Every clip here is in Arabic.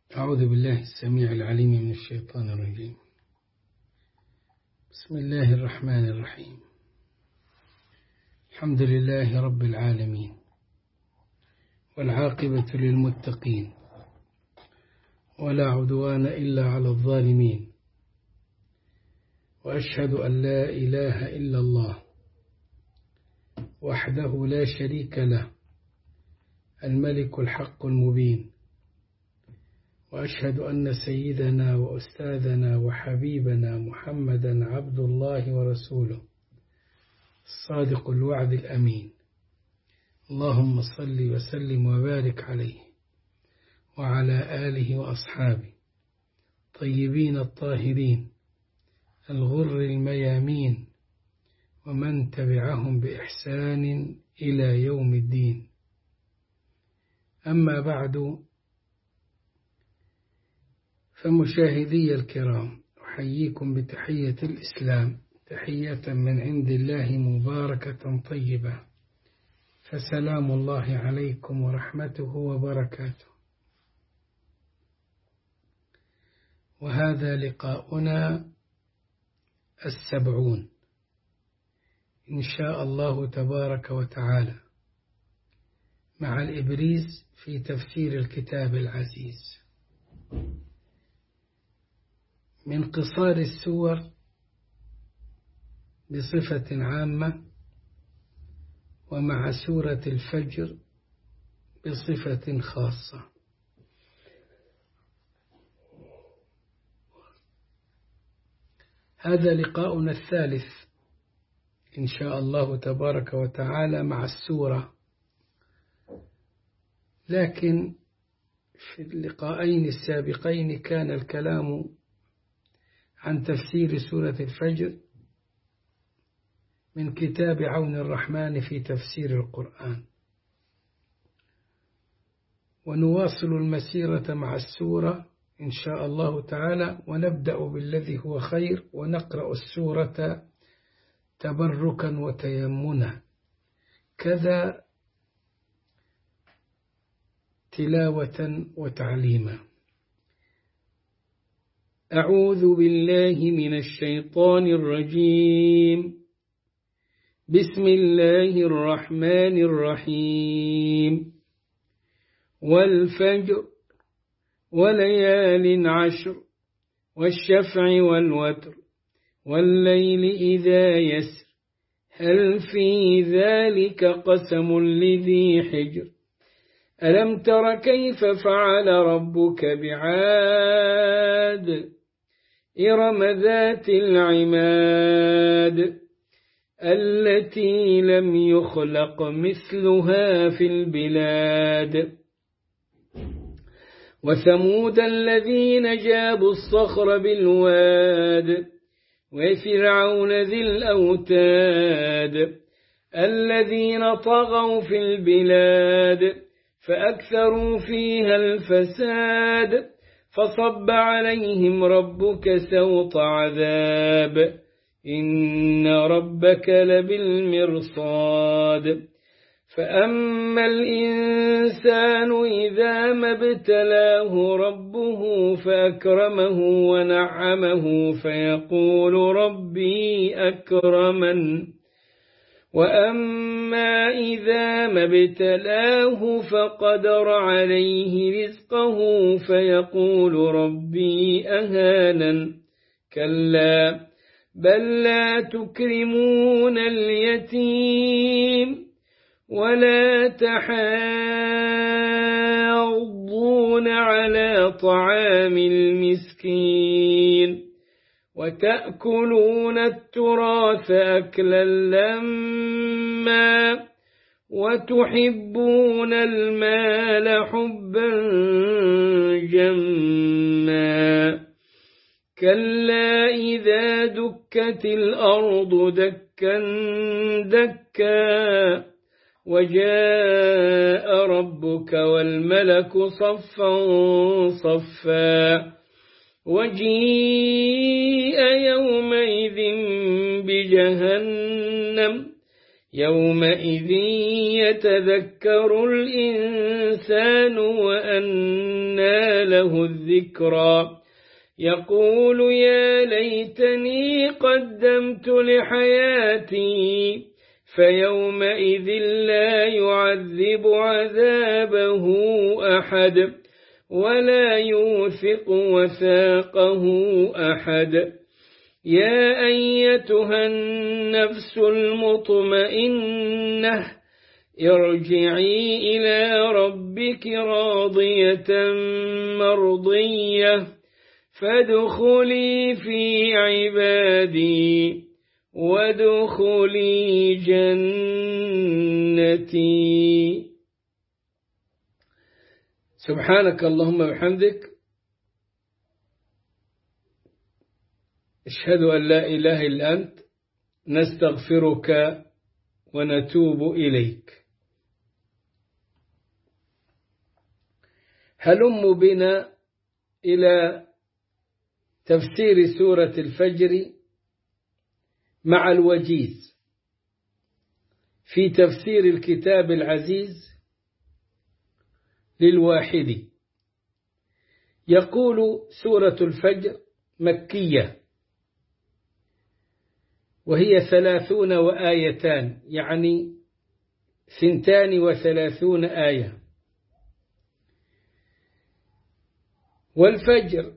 أعوذ بالله السميع العليم من الشيطان الرجيم. بسم الله الرحمن الرحيم. الحمد لله رب العالمين، والعاقبة للمتقين، ولا عدوان إلا على الظالمين، وأشهد أن لا إله إلا الله وحده لا شريك له، الملك الحق المبين، وأشهد أن سيدنا وأستاذنا وحبيبنا محمدا عبد الله ورسوله الصادق الوعد الأمين. اللهم صل وسلم وبارك عليه وعلى آله وأصحابه طيبين الطاهرين الغر الميامين، ومن تبعهم بإحسان إلى يوم الدين. أما بعد، فمشاهدي الكرام، أحييكم بتحية الإسلام، تحية من عند الله مباركة طيبة، فسلام الله عليكم ورحمته وبركاته. وهذا لقاؤنا 70 إن شاء الله تبارك وتعالى، مع الإبريز في تفسير الكتاب العزيز. من قصار السور بصفة عامة، ومع سورة الفجر بصفة خاصة. هذا لقاؤنا الثالث إن شاء الله تبارك وتعالى مع السورة، لكن في اللقاءين السابقين كان الكلام عن تفسير سورة الفجر من كتاب عون الرحمن في تفسير القرآن، ونواصل المسيرة مع السورة إن شاء الله تعالى، ونبدأ بالذي هو خير، ونقرأ السورة تبركا وتيمنا، كذا تلاوة وتعليما. أعوذ بالله من الشيطان الرجيم. بسم الله الرحمن الرحيم. والفجر وليال عشر والشفع والوتر والليل إذا يسر هل في ذلك قسم لذي حجر ألم تر كيف فعل ربك بعاد إرم ذات العماد التي لم يخلق مثلها في البلاد وثمود الذين جابوا الصخر بالواد وفرعون ذي الأوتاد الذين طغوا في البلاد فأكثروا فيها الفساد فصب عليهم ربك سوط عذاب إن ربك لبالمرصاد فأما الإنسان إذا ما ابتلاه ربه فأكرمه ونعمه فيقول ربي أكرمن وأما إذا ما ابتلاه فقدر عليه رزقه فيقول ربي أهانن كلا بل لا تكرمون اليتيم ولا تحاضون على طعام المسكين وتأكلون التراث أكلا لما وتحبون المال حبا جما كلا إذا دكت الأرض دكا دكا وجاء ربك والملك صفا صفا وجيء يومئذ بجهنم يومئذ يتذكر الإنسان وأنى له الذكرى يقول يا ليتني قدمت لحياتي فيومئذ لا يعذب عذابه أحد ولا يوثق وثاقه أحد يا أيتها النفس المطمئنة ارجعي إلى ربك راضية مرضية فادخلي في عبادي وادخلي جنتي. سبحانك اللهم وبحمدك أشهد أن لا إله إلا أنت نستغفرك ونتوب إليك. هلم بنا إلى تفسير سورة الفجر مع الوجيز في تفسير الكتاب العزيز للواحدي. يقول سورة الفجر مكية وهي 30 وآيتان، يعني 32 آية. والفجر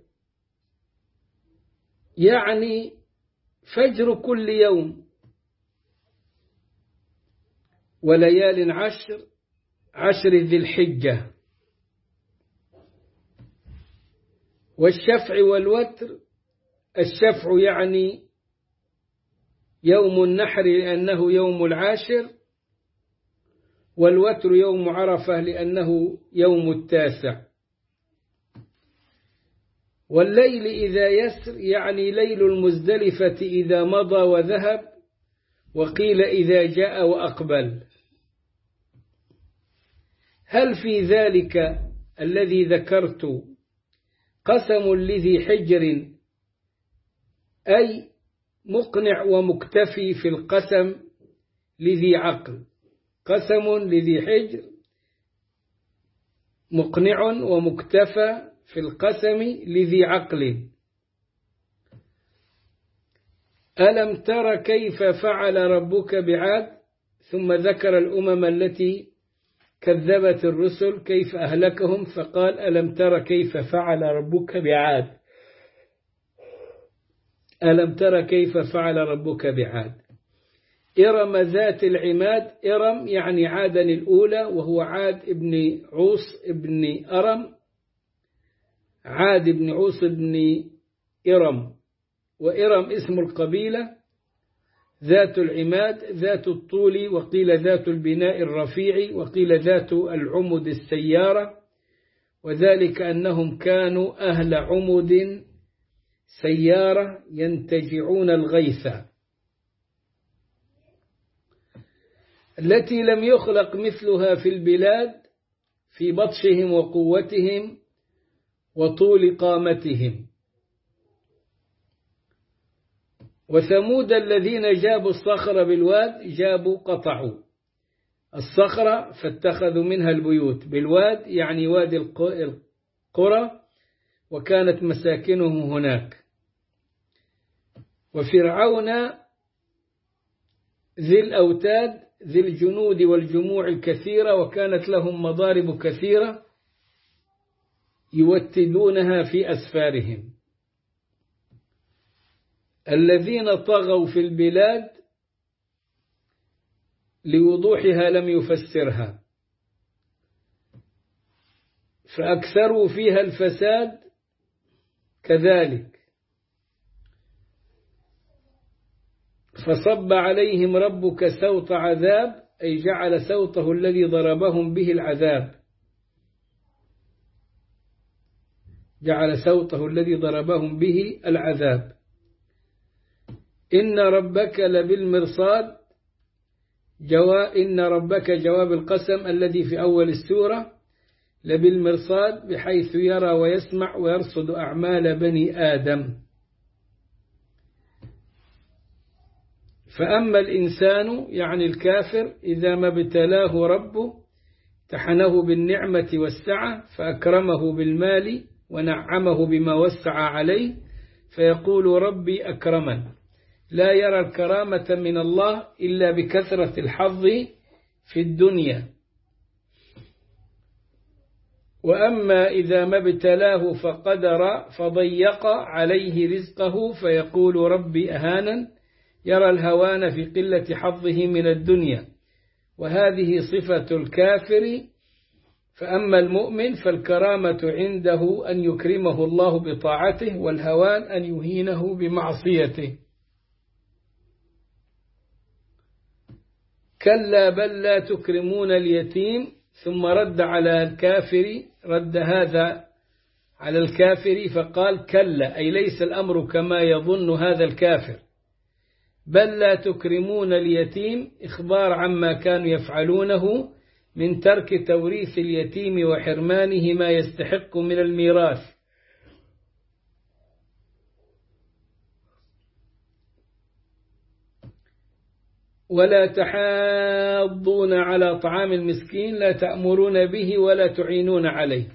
يعني فجر كل يوم، وليال عشر ذي الحجة، والشفع والوتر. الشفع يعني يوم النحر لأنه يوم العاشر، والوتر يوم عرفة لأنه يوم التاسع. والليل إذا يسر يعني ليل المزدلفة إذا مضى وذهب، وقيل إذا جاء وأقبل. هل في ذلك الذي ذكرت قسم لذي حجر، أي مقنع ومكتفي في القسم لذي عقل. قسم لذي حجر مقنع ومكتفى في القسم لذي عقل. ألم تر كيف فعل ربك بعاد، ثم ذكر الأمم التي كذبت الرسل كيف أهلكهم، فقال ألم تر كيف فعل ربك بعاد. ألم تر كيف فعل ربك بعاد. إرم ذات العماد. إرم يعني عادا الأولى، وهو عاد ابن عوص ابن أرم. عاد ابن عوص ابن إرم، وإرم اسم القبيلة. ذات العماد ذات الطول، وقيل ذات البناء الرفيع، وقيل ذات العمد السيارة، وذلك أنهم كانوا أهل عمد سيارة ينتجعون الغيث، التي لم يخلق مثلها في البلاد في بطشهم وقوتهم وطول قامتهم. وثمود الذين جابوا الصخر بالواد، جابوا قطعوا الصخرة فاتخذوا منها البيوت. بالواد يعني وادي القرى، وكانت مساكنهم هناك. وفرعون ذي الأوتاد ذي الجنود والجموع الكثيرة، وكانت لهم مضارب كثيرة يوتدونها في أسفارهم. الذين طغوا في البلاد لوضوحها لم يفسرها، فأكثروا فيها الفساد كذلك. فصب عليهم ربك سوط عذاب، أي جعل سوطه الذي ضربهم به العذاب، جعل سوطه الذي ضربهم به العذاب. إن ربك لبالمرصاد. إن ربك جواب القسم الذي في أول السورة، لبالمرصاد بحيث يرى ويسمع ويرصد أعمال بني آدم. فأما الإنسان يعني الكافر إذا ما ابتلاه ربه امتحنه بالنعمة والسعة فأكرمه بالمال ونعمه بما وسع عليه فيقول ربي أكرمن، لا يرى الكرامة من الله إلا بكثرة الحظ في الدنيا. وأما إذا ما ابتلاه فقدر فضيق عليه رزقه فيقول ربي أهانن، يرى الهوان في قلة حظه من الدنيا، وهذه صفة الكافر. فأما المؤمن فالكرامة عنده أن يكرمه الله بطاعته، والهوان أن يهينه بمعصيته. كلا بل لا تكرمون اليتيم، ثم رد على الكافر، رد هذا على الكافر فقال كلا، أي ليس الأمر كما يظن هذا الكافر، بل لا تكرمون اليتيم إخبار عما كانوا يفعلونه من ترك توريث اليتيم وحرمانه ما يستحق من الميراث. ولا تحاضون على طعام المسكين، لا تأمرون به ولا تعينون عليه.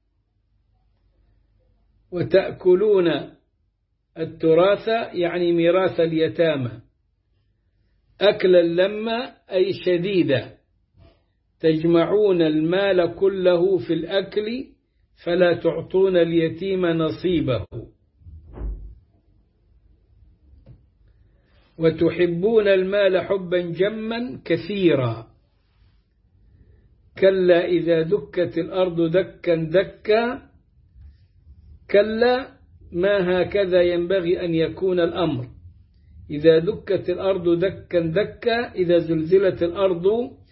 وتأكلون التراث يعني ميراث اليتامى أكلا لما أي شديدا، تجمعون المال كله في الأكل فلا تعطون اليتيم نصيبه. وتحبون المال حبا جما كثيرا. كلا إذا دكت الأرض دكا دكا، كلا ما هكذا ينبغي أن يكون الأمر. إذا دكت الأرض دكا دكا، إذا زلزلت الأرض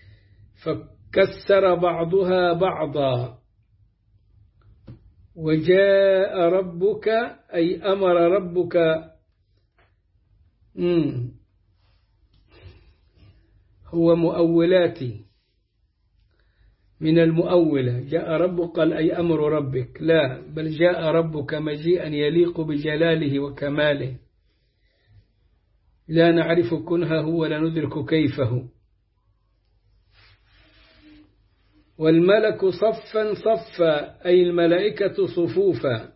فكسر بعضها بعضا. وجاء ربك أي أمر ربك هو مؤولاتي من المؤولة. جاء ربك قال أي أمر ربك، لا بل جاء ربك مجيئا يليق بجلاله وكماله، لا نعرف كنهه ولا ندرك كيفه. والملك صفا صفا أي الملائكة صفوفا.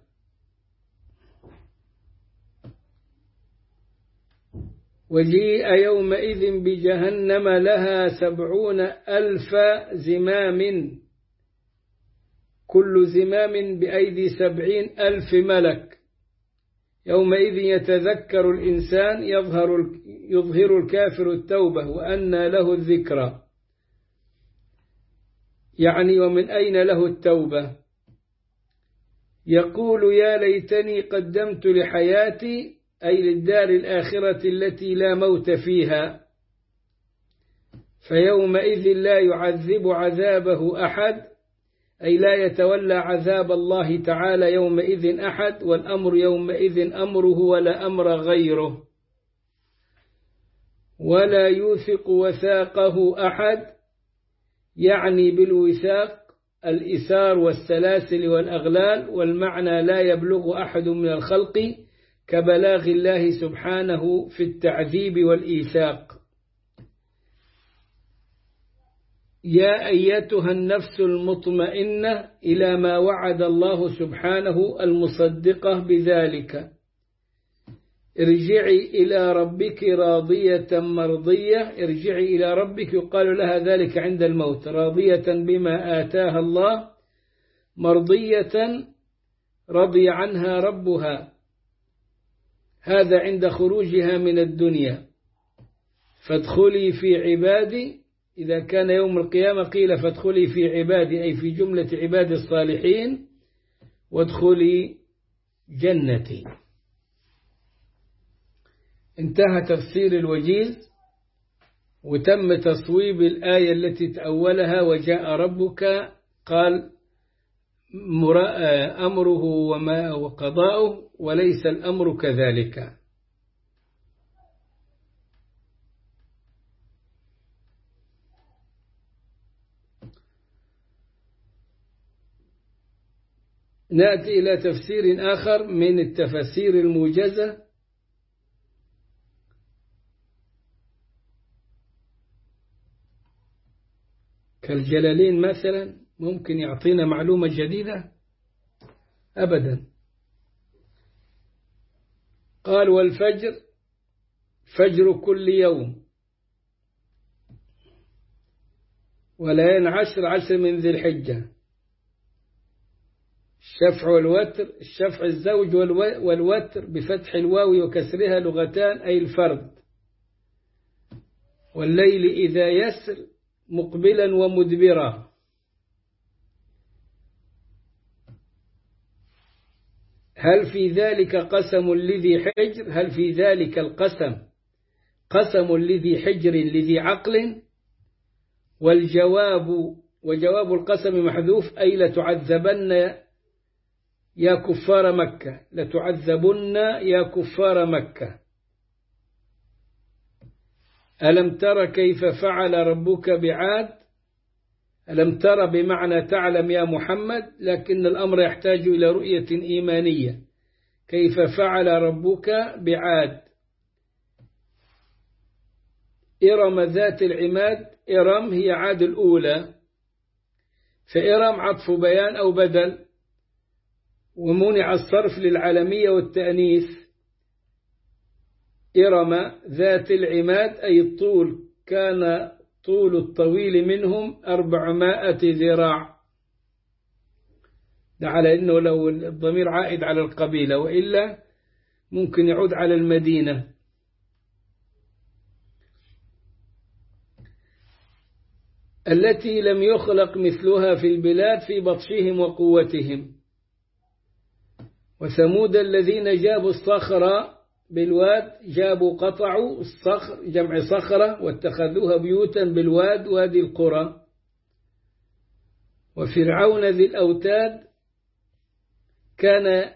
وجيء يومئذ بجهنم لها 70,000 زمام، كل زمام بأيدي 70,000 ملك. يومئذ يتذكر الإنسان، يظهر الكافر التوبة وأنى له الذكرى، يعني ومن أين له التوبة؟ يقول يا ليتني قدمت لحياتي، أي للدار الآخرة التي لا موت فيها. فيومئذ لا يعذب عذابه أحد، أي لا يتولى عذاب الله تعالى يومئذ أحد، والأمر يومئذ أمره ولا أمر غيره. ولا يوثق وثاقه أحد، يعني بالوثاق الإثار والسلاسل والأغلال، والمعنى لا يبلغ أحد من الخلق كبلاغ الله سبحانه في التعذيب والإيثاق. يا أيتها النفس المطمئنة إلى ما وعد الله سبحانه المصدقة بذلك، ارجعي إلى ربك راضية مرضية. ارجعي إلى ربك يقال لها ذلك عند الموت، راضية بما آتاها الله، مرضية رضي عنها ربها، هذا عند خروجها من الدنيا. فادخلي في عبادي، إذا كان يوم القيامة قيل فادخلي في عبادي أي في جملة عباد الصالحين، وادخلي جنتي. انتهى تفسير الوجيز، وتم تصويب الآية التي تأولها وجاء ربك، قال أمره وما وقضاؤه، وليس الأمر كذلك. نأتي إلى تفسير آخر من التفسير الموجزة. كالجلالين مثلا ممكن يعطينا معلومة جديدة؟ أبدا. قال والفجر فجر كل يوم، وليالي عشر من ذي الحجة. الشفع والوتر، الشفع الزوج والوتر بفتح الواو وكسرها لغتان أي الفرد. والليل إذا يسر مقبلا ومدبرا. هل في ذلك قسم لذي حجر؟ هل في ذلك القسم قسم لذي حجر لذي عقل؟ وجواب القسم محذوف، أي لتعذبن يا كفار مكة، لتعذبن يا كفار مكة. ألم تر كيف فعل ربك بعاد؟ ألم تر بمعنى تعلم يا محمد، لكن الأمر يحتاج إلى رؤية إيمانية. كيف فعل ربك بعاد؟ إرم ذات العماد، إرم هي عاد الأولى، فإرم عطف بيان أو بدل، ومنع الصرف للعالمية والتأنيث. إرم ذات العماد أي الطول، كان طول الطويل منهم 400 ذراع. ده على أنه لو الضمير عائد على القبيلة، وإلا ممكن يعود على المدينة. التي لم يخلق مثلها في البلاد في بطشهم وقوتهم. وثمود الذين جابوا الصخر بالواد، جابوا قطعوا الصخر جمع صخرة واتخذوها بيوتا بالواد وادي القرى. وفرعون ذي الأوتاد، كان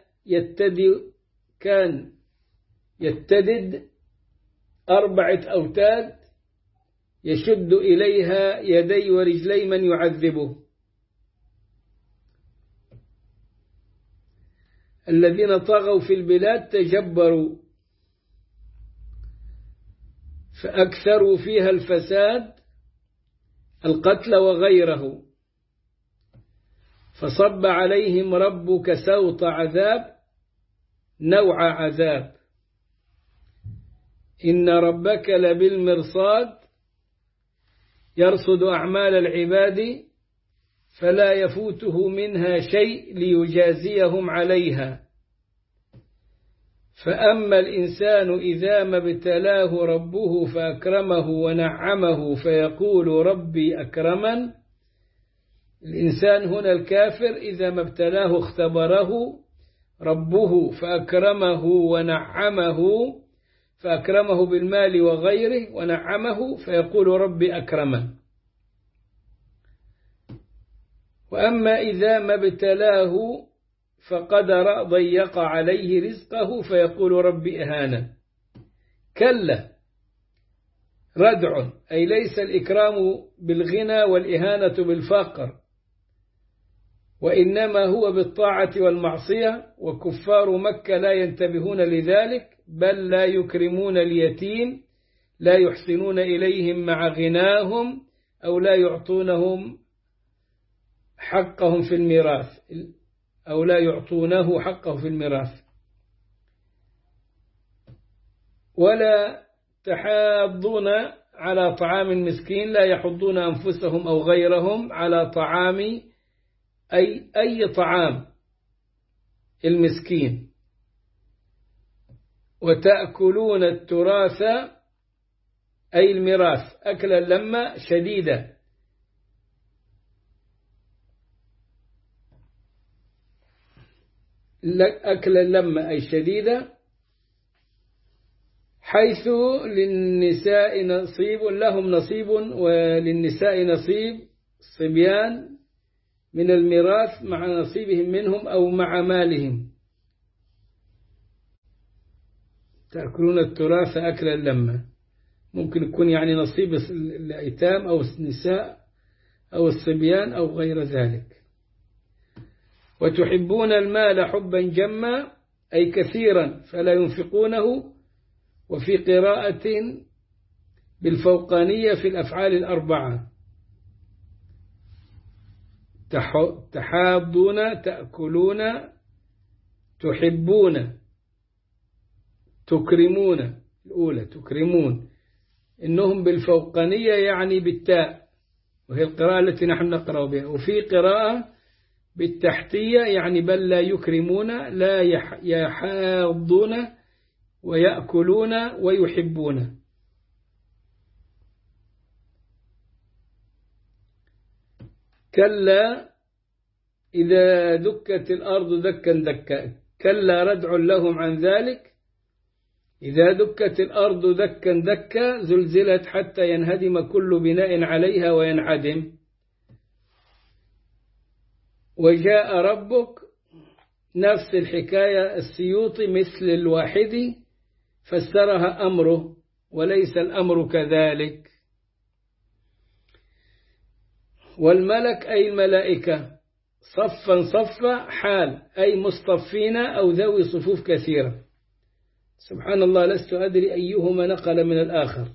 يتدد 4 أوتاد يشد إليها يدي ورجلي من يعذبه. الذين طغوا في البلاد تجبروا فأكثروا فيها الفساد، القتل وغيره. فصب عليهم ربك سوط عذاب، نوع عذاب. إن ربك لبالمرصاد، يرصد أعمال العباد فلا يفوته منها شيء ليجازيهم عليها. فأما الإنسان إذا ما ابتلاه ربه فأكرمه ونعمه فيقول ربي أكرمن. الإنسان هنا الكافر إذا ما ابتلاه اختبره ربه فأكرمه ونعمه، فأكرمه بالمال وغيره ونعمه فيقول ربي أكرمن. وأما إذا ما ابتلاه فقدر ضيق عليه رزقه فيقول ربي أهانا. كلا، ردع، أي ليس الإكرام بالغنى والإهانة بالفقر، وإنما هو بالطاعة والمعصية. وكفار مكة لا ينتبهون لذلك، بل لا يكرمون اليتيم، لا يحسنون إليهم مع غناهم، أو لا يعطونهم حقهم في الميراث، أو لا يعطونه حقه في الميراث. ولا تحاضون على طعام المسكين، لا يحضون أنفسهم أو غيرهم على طعام أي طعام المسكين. وتأكلون التراث أي الميراث أكلا لما شديدا. أكلا لما أي شديدة، حيث للنساء نصيب، لهم نصيب وللنساء نصيب صبيان من الميراث مع نصيبهم منهم أو مع مالهم. تأكلون التراث أكلا لما، ممكن يكون يعني نصيب الأيتام أو النساء أو الصبيان أو غير ذلك. وتحبون المال حبا جما أي كثيرا فلا ينفقونه. وفي قراءة بالفوقانية في الأفعال الأربعة. تحاضون، تأكلون، تحبون، تكرمون. الأولى تكرمون، إنهم بالفوقانية يعني بالتاء، وهي القراءة التي نحن نقرأ بها. وفي قراءة بالتحتية يعني بل لا يكرمون، لا يحاضون ويأكلون ويحبون. كلا إذا دكت الأرض دكا دكا، كلا ردع لهم عن ذلك. إذا دكت الأرض دكا دكا زلزلت حتى ينهدم كل بناء عليها وينعدم. وجاء ربك نفس الحكاية، السيوطي مثل الواحدي فسرها أمره وليس الأمر كذلك. والملك أي الملائكة، صفا صفا حال أي مصطفين أو ذوي صفوف كثيرة. سبحان الله، لست أدري أيهما نقل من الآخر.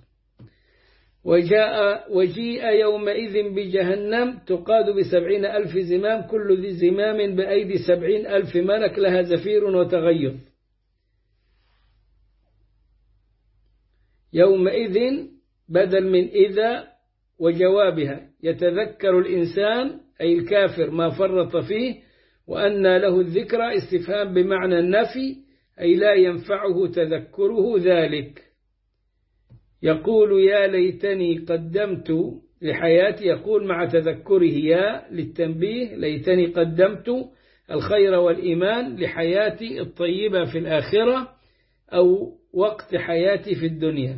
وجيء يومئذ بجهنم تقاد ب70,000 زمام، كل ذي زمام بأيدي 70,000 ملك لها زفير وتغيظ. يومئذ بدل من إذا وجوابها، يتذكر الإنسان أي الكافر ما فرط فيه وأنى له الذكرى، استفهام بمعنى النفي أي لا ينفعه تذكره ذلك. يقول يا ليتني قدمت لحياتي، يقول مع تذكره يا للتنبيه، ليتني قدمت الخير والإيمان لحياتي الطيبة في الآخرة أو وقت حياتي في الدنيا.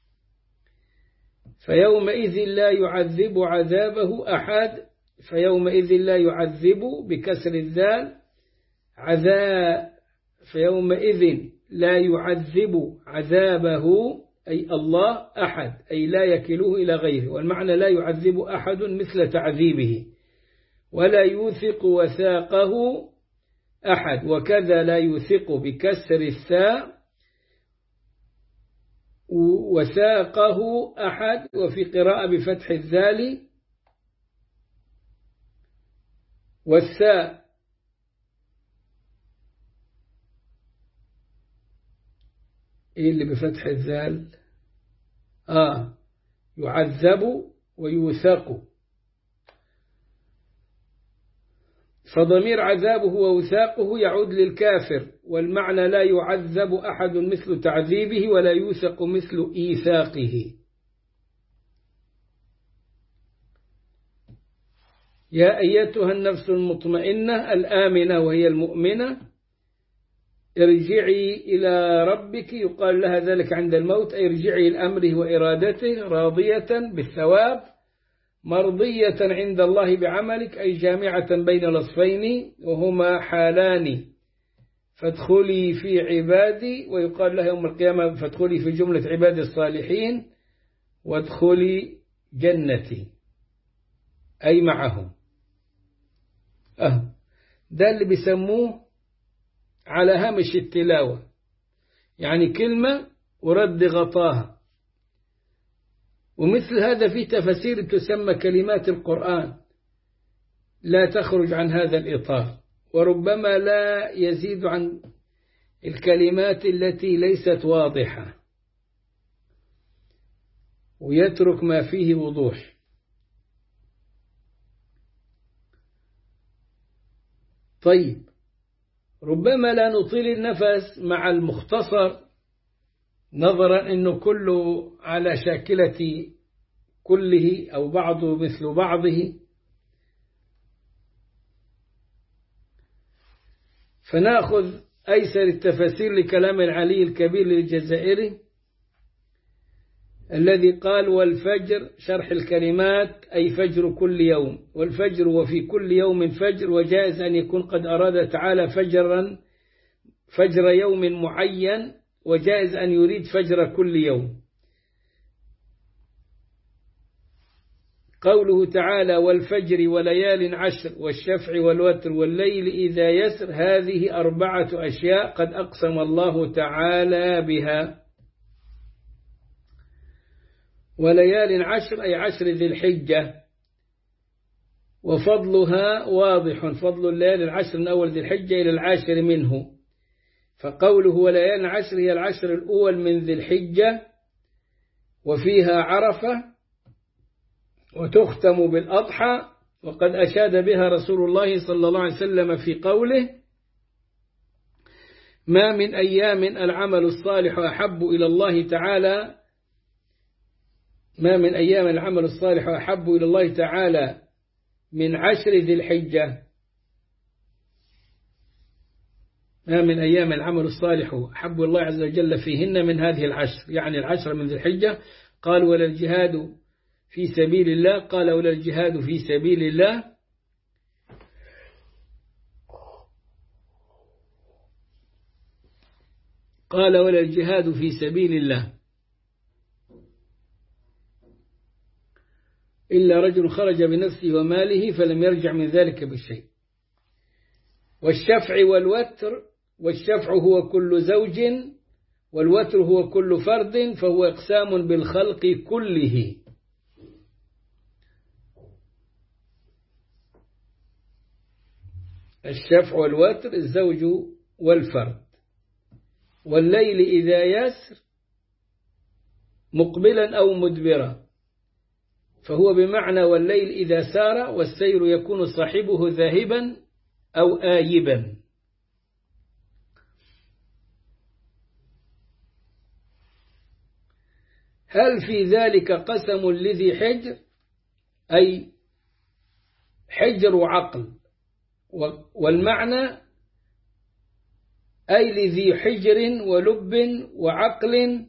فيومئذ لا يعذب عذابه أحد، فيومئذ لا يعذب بكسر الذال عذاب، فيومئذ لا يعذب عذابه أي الله أحد، أي لا يكله إلى غيره. والمعنى لا يعذب أحد مثل تعذيبه، ولا يوثق وثاقه أحد، وكذا لا يوثق بكسر الثاء وثاقه أحد. وفي قراءة بفتح الذال والثاء. إيه اللي بفتح الذال؟ يعذب ويوثق. فضمير عذابه ووثاقه يعود للكافر، والمعنى لا يعذب أحد مثل تعذيبه ولا يوثق مثل إيثاقه. يا أيتها النفس المطمئنة الآمنة وهي المؤمنة، ارجعي إلى ربك، يقال لها ذلك عند الموت، أي ارجعي لأمره وإرادته، راضية بالثواب مرضية عند الله بعملك، أي جامعة بين الوصفين وهما حالان. فادخلي في عبادي، ويقال لها يوم القيامة فادخلي في جملة عباد الصالحين، وادخلي جنتي أي معهم. ده اللي بيسموه على هامش التلاوة، يعني كلمة ورد غطاها. ومثل هذا في تفاسير تسمى كلمات القرآن، لا تخرج عن هذا الإطار، وربما لا يزيد عن الكلمات التي ليست واضحة، ويترك ما فيه وضوح. طيب، ربما لا نطيل النفس مع المختصر، نظرا أنه كله على شاكلة كله أو بعضه مثل بعضه، فنأخذ أيسر التفاسير لكلام العلي الكبير للجزائري الذي قال والفجر شرح الكلمات أي فجر كل يوم، والفجر وفي كل يوم فجر، وجائز أن يكون قد أراد تعالى فجر يوم معين، وجائز أن يريد فجر كل يوم. قوله تعالى والفجر وليال عشر والشفع والوتر والليل إذا يسر، هذه 4 أشياء قد أقسم الله تعالى بها. وليال عشر أي 10 ذي الحجة، وفضلها واضح، فضل الليالي العشر من أول ذي الحجة إلى العاشر منه، فقوله وليالي العشر هي العشر الأول من ذي الحجة، وفيها عرفة، وتختم بالأضحى، وقد أشاد بها رسول الله صلى الله عليه وسلم في قوله ما من أيام العمل الصالح أحب إلى الله تعالى ما من أيام العمل الصالح أحب إلى الله تعالى من عشر ذي الحجة. ما من أيام العمل الصالح أحب الله عز وجل فيهن من هذه العشر، يعني العشر من ذي الحجة. قال ولا الجهاد في سبيل الله، قال ولا الجهاد في سبيل الله، قال ولا الجهاد في سبيل الله إلا رجل خرج بنفسه وماله فلم يرجع من ذلك بالشيء. والشفع والوتر، والشفع هو كل زوج، والوتر هو كل فرد، فهو إقسام بالخلق كله. الشفع والوتر الزوج والفرد. والليل إذا يسر مقبلا أو مدبرا، فهو بمعنى والليل إذا سار، والسير يكون صاحبه ذاهبا أو آيبا. هل في ذلك قسم لذي حجر، أي حجر عقل، والمعنى أي لذي حجر ولب وعقل،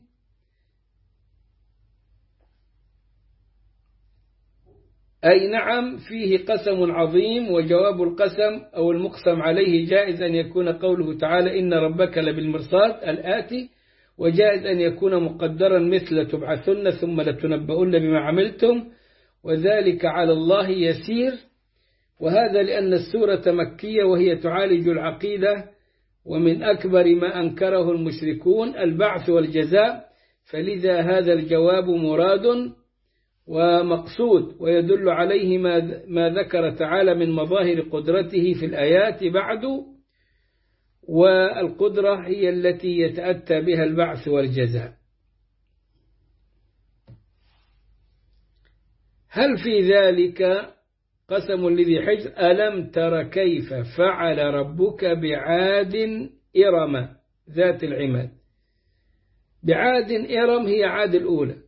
أي نعم فيه قسم عظيم. وجواب القسم أو المقسم عليه جائز أن يكون قوله تعالى إن ربك لبالمرصاد الآتي، وجائز أن يكون مقدرا مثل تبعثن ثم لتنبؤن بما عملتم وذلك على الله يسير. وهذا لأن السورة مكية وهي تعالج العقيدة، ومن أكبر ما أنكره المشركون البعث والجزاء، فلذا هذا الجواب مراد ومقصود، ويدل عليه ما ذكر تعالى من مظاهر قدرته في الآيات بعد، والقدرة هي التي يتأتى بها البعث والجزاء. هل في ذلك قسم لذي حجر ألم تر كيف فعل ربك بعاد إرم ذات العماد. بعاد إرم هي عاد الأولى،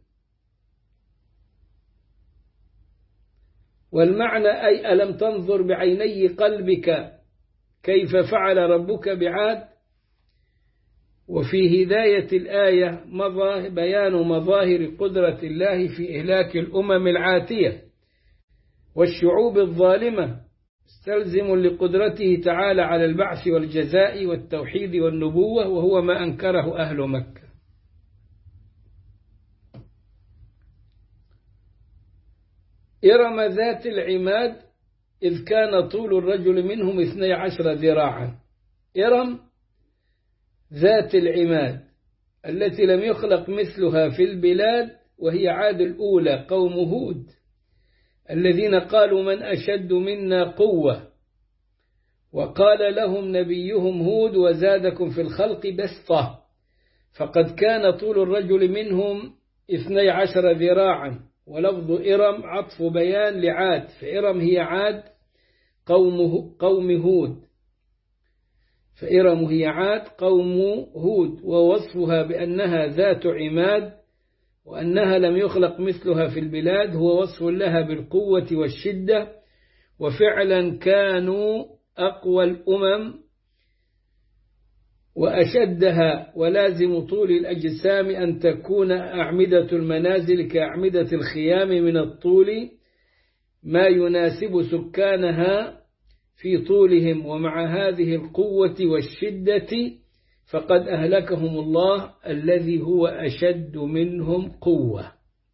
والمعنى أي ألم تنظر بعيني قلبك كيف فعل ربك بعاد. وفي هداية الآية بيان مظاهر قدرة الله في إهلاك الأمم العاتية والشعوب الظالمة، مستلزم لقدرته تعالى على البعث والجزاء والتوحيد والنبوة، وهو ما أنكره أهل مكة. إرم ذات العماد إذ كان طول الرجل منهم 12 ذراعا. إرم ذات العماد التي لم يخلق مثلها في البلاد، وهي عاد الأولى قوم هود الذين قالوا من أشد منا قوة، وقال لهم نبيهم هود وزادكم في الخلق بسطة، فقد كان طول الرجل منهم 12 ذراعا. ولفظ إرم عطف بيان لعاد، فإرم هي عاد قوم هود، فإرم هي عاد قوم هود، ووصفها بأنها ذات عماد وأنها لم يخلق مثلها في البلاد هو وصف لها بالقوة والشدة، وفعلا كانوا أقوى الأمم وأشدها. ولازم طول الأجسام أن تكون أعمدة المنازل كأعمدة الخيام من الطول ما يناسب سكانها في طولهم. ومع هذه القوة والشدة فقد أهلكهم الله الذي هو أشد منهم قوة،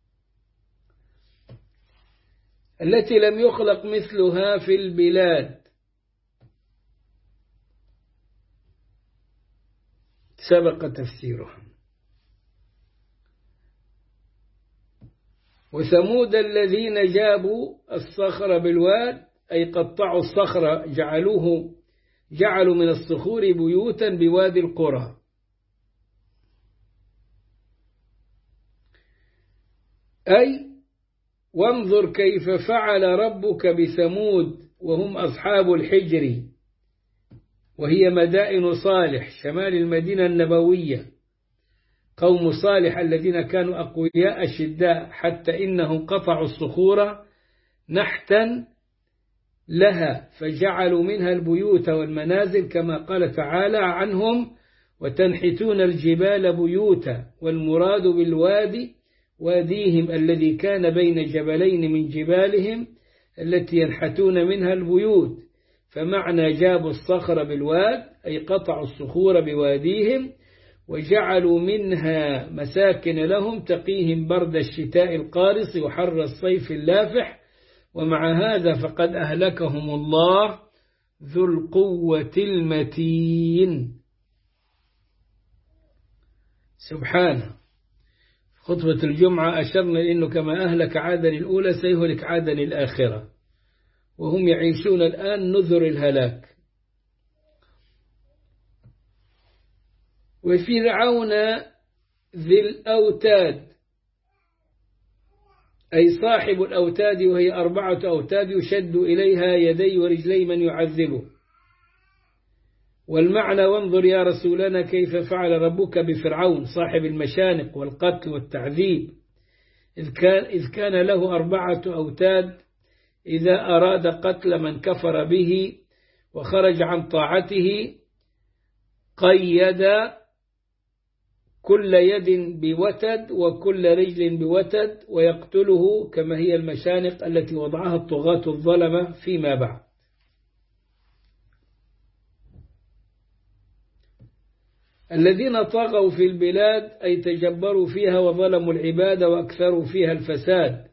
التي لم يخلق مثلها في البلاد. سبق تفسيرها. وثمود الذين جابوا الصخر بالواد أي قطعوا الصخر جعلوا من الصخور بيوتا بوادي القرى. أي وانظر كيف فعل ربك بثمود وهم أصحاب الحجر، وهي مدائن صالح شمال المدينة النبوية، قوم صالح الذين كانوا أقوياء شداء حتى إنهم قطعوا الصخور نحتا لها فجعلوا منها البيوت والمنازل، كما قال تعالى عنهم وتنحتون الجبال بيوتا، والمراد بالوادي واديهم الذي كان بين جبلين من جبالهم التي ينحتون منها البيوت. فمعنى جابوا الصخر بالواد أي قطعوا الصخور بواديهم وجعلوا منها مساكن لهم تقيهم برد الشتاء القارص وحر الصيف اللافح. ومع هذا فقد أهلكهم الله ذو القوة المتين سبحانه. خطبة الجمعة أشرنا إنه كما أهلك عادا الأولى سيهلك عادا الآخرة، وهم يعيشون الآن نذر الهلاك. وفرعون ذي الأوتاد أي صاحب الأوتاد، وهي 4 أوتاد يشد إليها يدي ورجلي من يعذبه. والمعنى وانظر يا رسولنا كيف فعل ربك بفرعون صاحب المشانق والقتل والتعذيب، إذ كان له 4 أوتاد إذا أراد قتل من كفر به وخرج عن طاعته قيد كل يد بوتد وكل رجل بوتد ويقتله، كما هي المشانق التي وضعها الطغاة الظلمة فيما بعد. الذين طغوا في البلاد أي تجبروا فيها وظلموا العباد وأكثروا فيها الفساد.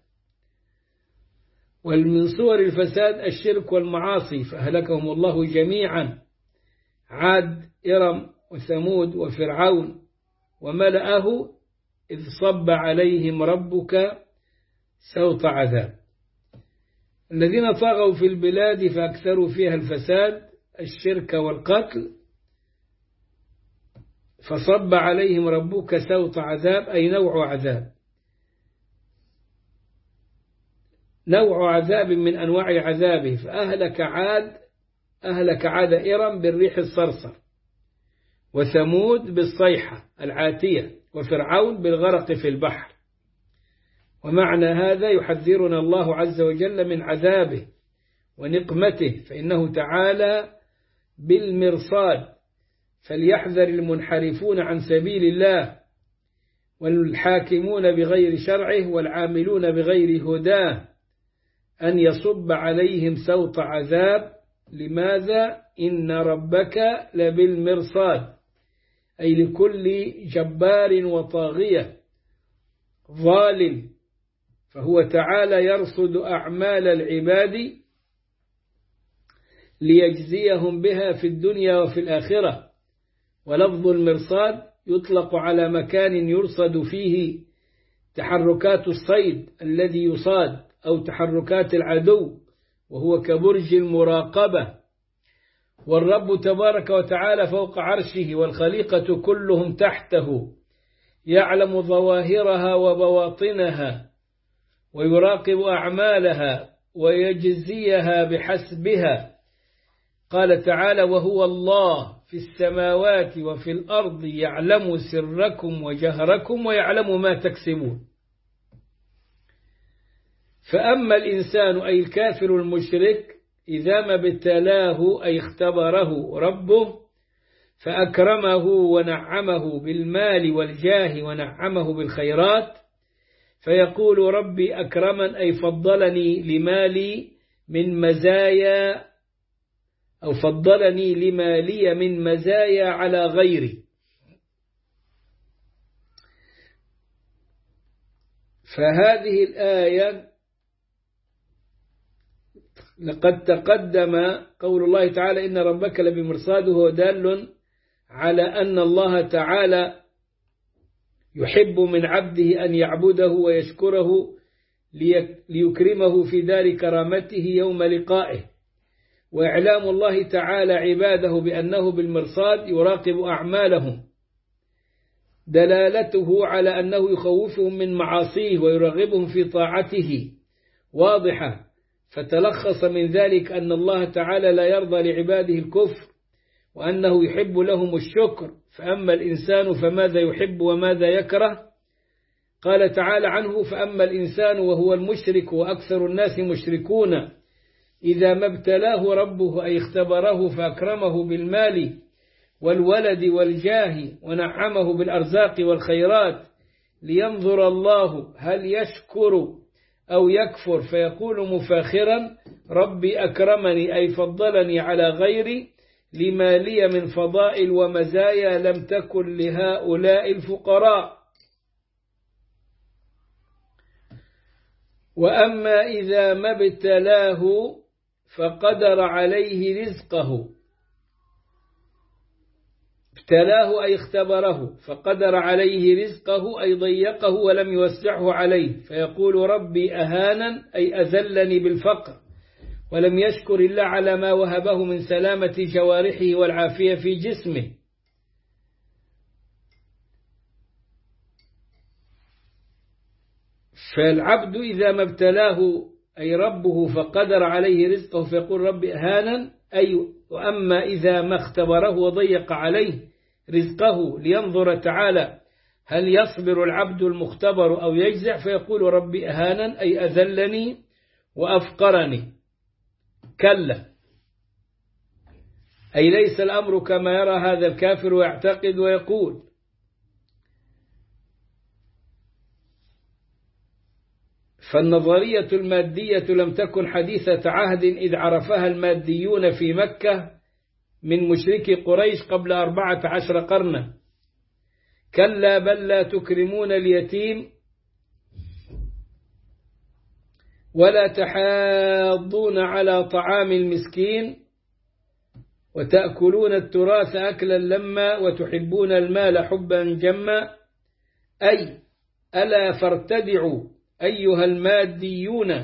ومن صور الفساد الشرك والمعاصي، فأهلكهم الله جميعا، عاد إرم وثمود وفرعون وملأه إذ صب عليهم ربك سوط عذاب. الذين طغوا في البلاد فأكثروا فيها الفساد الشرك والقتل، فصب عليهم ربك سوط عذاب أي نوع عذاب، نوع عذاب من أنواع عذابه. فأهلك عاد إرم بالريح الصرصر، وثمود بالصيحة العاتية، وفرعون بالغرق في البحر. ومعنى هذا يحذرنا الله عز وجل من عذابه ونقمته، فإنه تعالى بالمرصاد، فليحذر المنحرفون عن سبيل الله والحاكمون بغير شرعه والعاملون بغير هداه أن يصب عليهم سوط عذاب. لماذا؟ إن ربك لبالمرصاد، أي لكل جبار وطاغية ظالم، فهو تعالى يرصد أعمال العباد ليجزيهم بها في الدنيا وفي الآخرة. ولفظ المرصاد يطلق على مكان يرصد فيه تحركات الصيد الذي يصاد أو تحركات العدو، وهو كبرج المراقبة. والرب تبارك وتعالى فوق عرشه والخليقة كلهم تحته، يعلم ظواهرها وبواطنها ويراقب أعمالها ويجزيها بحسبها. قال تعالى وهو الله في السماوات وفي الأرض يعلم سركم وجهركم ويعلم ما تكسبون. فأما الإنسان أي الكافر المشرك إذا ما ابتلاه أي اختبره ربه فأكرمه ونعمه بالمال والجاه ونعمه بالخيرات، فيقول ربي أكرمن أي فضلني لمالي من مزايا، أو فضلني لما لي من مزايا على غيري. فهذه الآية لقد تقدم قول الله تعالى إن ربك لبمرصاد، وهو دال على أن الله تعالى يحب من عبده أن يعبده ويشكره ليكرمه في دار كرامته يوم لقائه، وإعلام الله تعالى عباده بأنه بالمرصاد يراقب أعمالهم دلالته على أنه يخوفهم من معاصيه ويرغبهم في طاعته واضحة، فتلخص من ذلك أن الله تعالى لا يرضى لعباده الكفر، وأنه يحب لهم الشكر. فأما الإنسان فماذا يحب وماذا يكره؟ قال تعالى عنه: فأما الإنسان وهو المشرك وأكثر الناس مشركون إذا ما ابتلاه ربه أي اختبره فأكرمه بالمال والولد والجاه ونعمه بالأرزاق والخيرات لينظر الله هل يشكر أو يكفر، فيقول مفاخرا: ربي أكرمني أي فضلني على غيري لما لي من فضائل ومزايا لم تكن لهؤلاء الفقراء. وأما إذا ما ابتلاه فقدر عليه رزقه، ابتلاه أي اختبره، فقدر عليه رزقه أي ضيقه ولم يوسعه عليه، فيقول ربي أهانا أي أذلني بالفقر، ولم يشكر الله على ما وهبه من سلامة جوارحه والعافية في جسمه. فالعبد إذا ما ابتلاه أي ربه فقدر عليه رزقه فيقول ربي أهانا أي. وأما إذا ما اختبره وضيق عليه رزقه لينظر تعالى هل يصبر العبد المختبر أو يجزع، فيقول ربي أهانا أي أذلني وأفقرني. كلا، أي ليس الأمر كما يرى هذا الكافر ويعتقد ويقول. فالنظرية المادية لم تكن حديثة عهد إذ عرفها الماديون في مكة من مشركي قريش قبل 14 قرنا. كلا بل لا تكرمون اليتيم ولا تحاضون على طعام المسكين وتأكلون التراث أكلا لما وتحبون المال حبا جما، أي ألا فارتدعوا أيها الماديون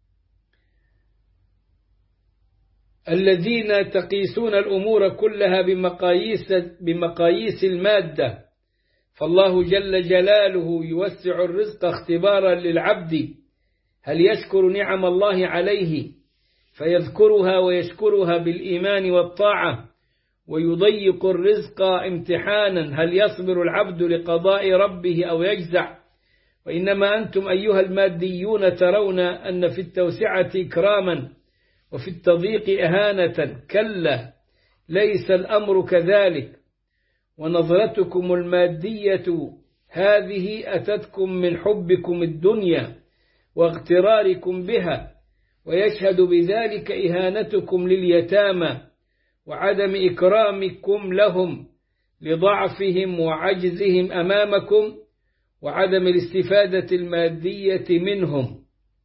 الذين تقيسون الأمور كلها بمقاييس المادة، فالله جل جلاله يوسع الرزق اختبارا للعبد هل يشكر نعم الله عليه فيذكرها ويشكرها بالإيمان والطاعة، ويضيق الرزق امتحانا هل يصبر العبد لقضاء ربه أو يجزع. وإنما أنتم أيها الماديون ترون أن في التوسعة إكراما وفي التضييق أهانة. كلا ليس الأمر كذلك، ونظرتكم المادية هذه أتتكم من حبكم الدنيا واغتراركم بها، ويشهد بذلك إهانتكم لليتامى وعدم إكرامكم لهم لضعفهم وعجزهم أمامكم وعدم الاستفادة المادية منهم.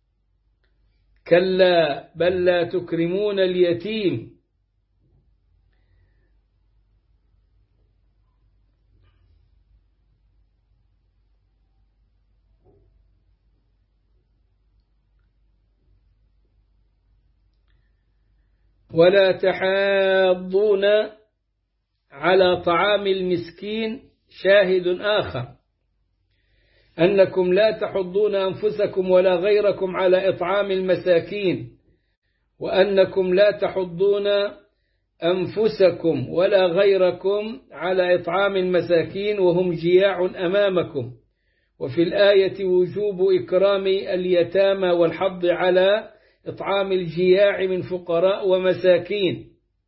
كلا بل لا تكرمون اليتيم ولا تحاضون على طعام المسكين. شاهد آخر أنكم لا تحضون أنفسكم ولا غيركم على إطعام المساكين، وأنكم لا تحضون أنفسكم ولا غيركم على إطعام المساكين وهم جياع أمامكم. وفي الآية وجوب إكرام اليتامى والحض على إطعام الجياع من فقراء ومساكين.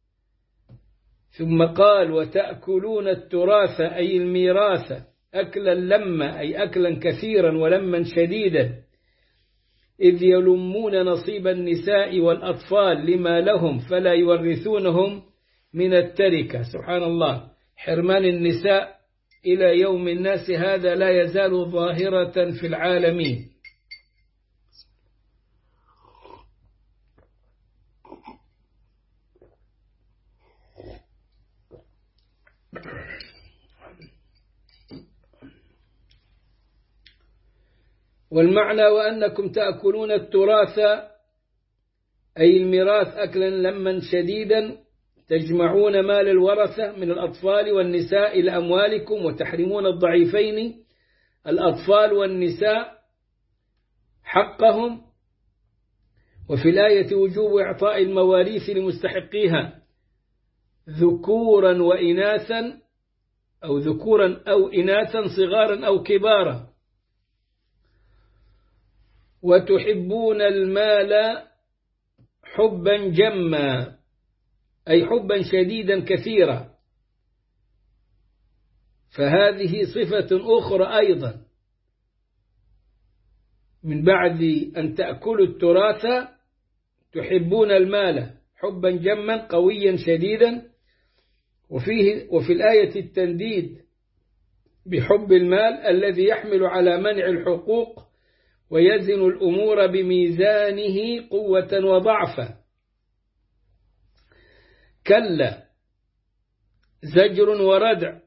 ثم قال وتأكلون التراث أي الميراث أكلا لما أي أكلا كثيرا ولما شديدا، إذ يلمون نصيب النساء والأطفال لما لهم فلا يورثونهم من التركة. سبحان الله، حرمان النساء إلى يوم الناس هذا لا يزال ظاهرة في العالمين. والمعنى وأنكم تأكلون التراث أي الميراث أكلا لما شديدا، تجمعون مال الورثة من الأطفال والنساء إلى أموالكم، وتحرمون الضعيفين الأطفال والنساء حقهم. وفي الآية وجوب إعطاء المواريث لمستحقيها ذكورا وإناثا، أو ذكورا أو إناثا، صغارا أو كبارا. وتحبون المال حبا جما أي حبا شديدا كثيرا، فهذه صفة أخرى أيضا من بعد أن تأكلوا التراث. تحبون المال حبا جما قويا شديدا، وفي الآية التنديد بحب المال الذي يحمل على منع الحقوق ويزن الأمور بميزانه قوة وضعفا. كلا زجر وردع.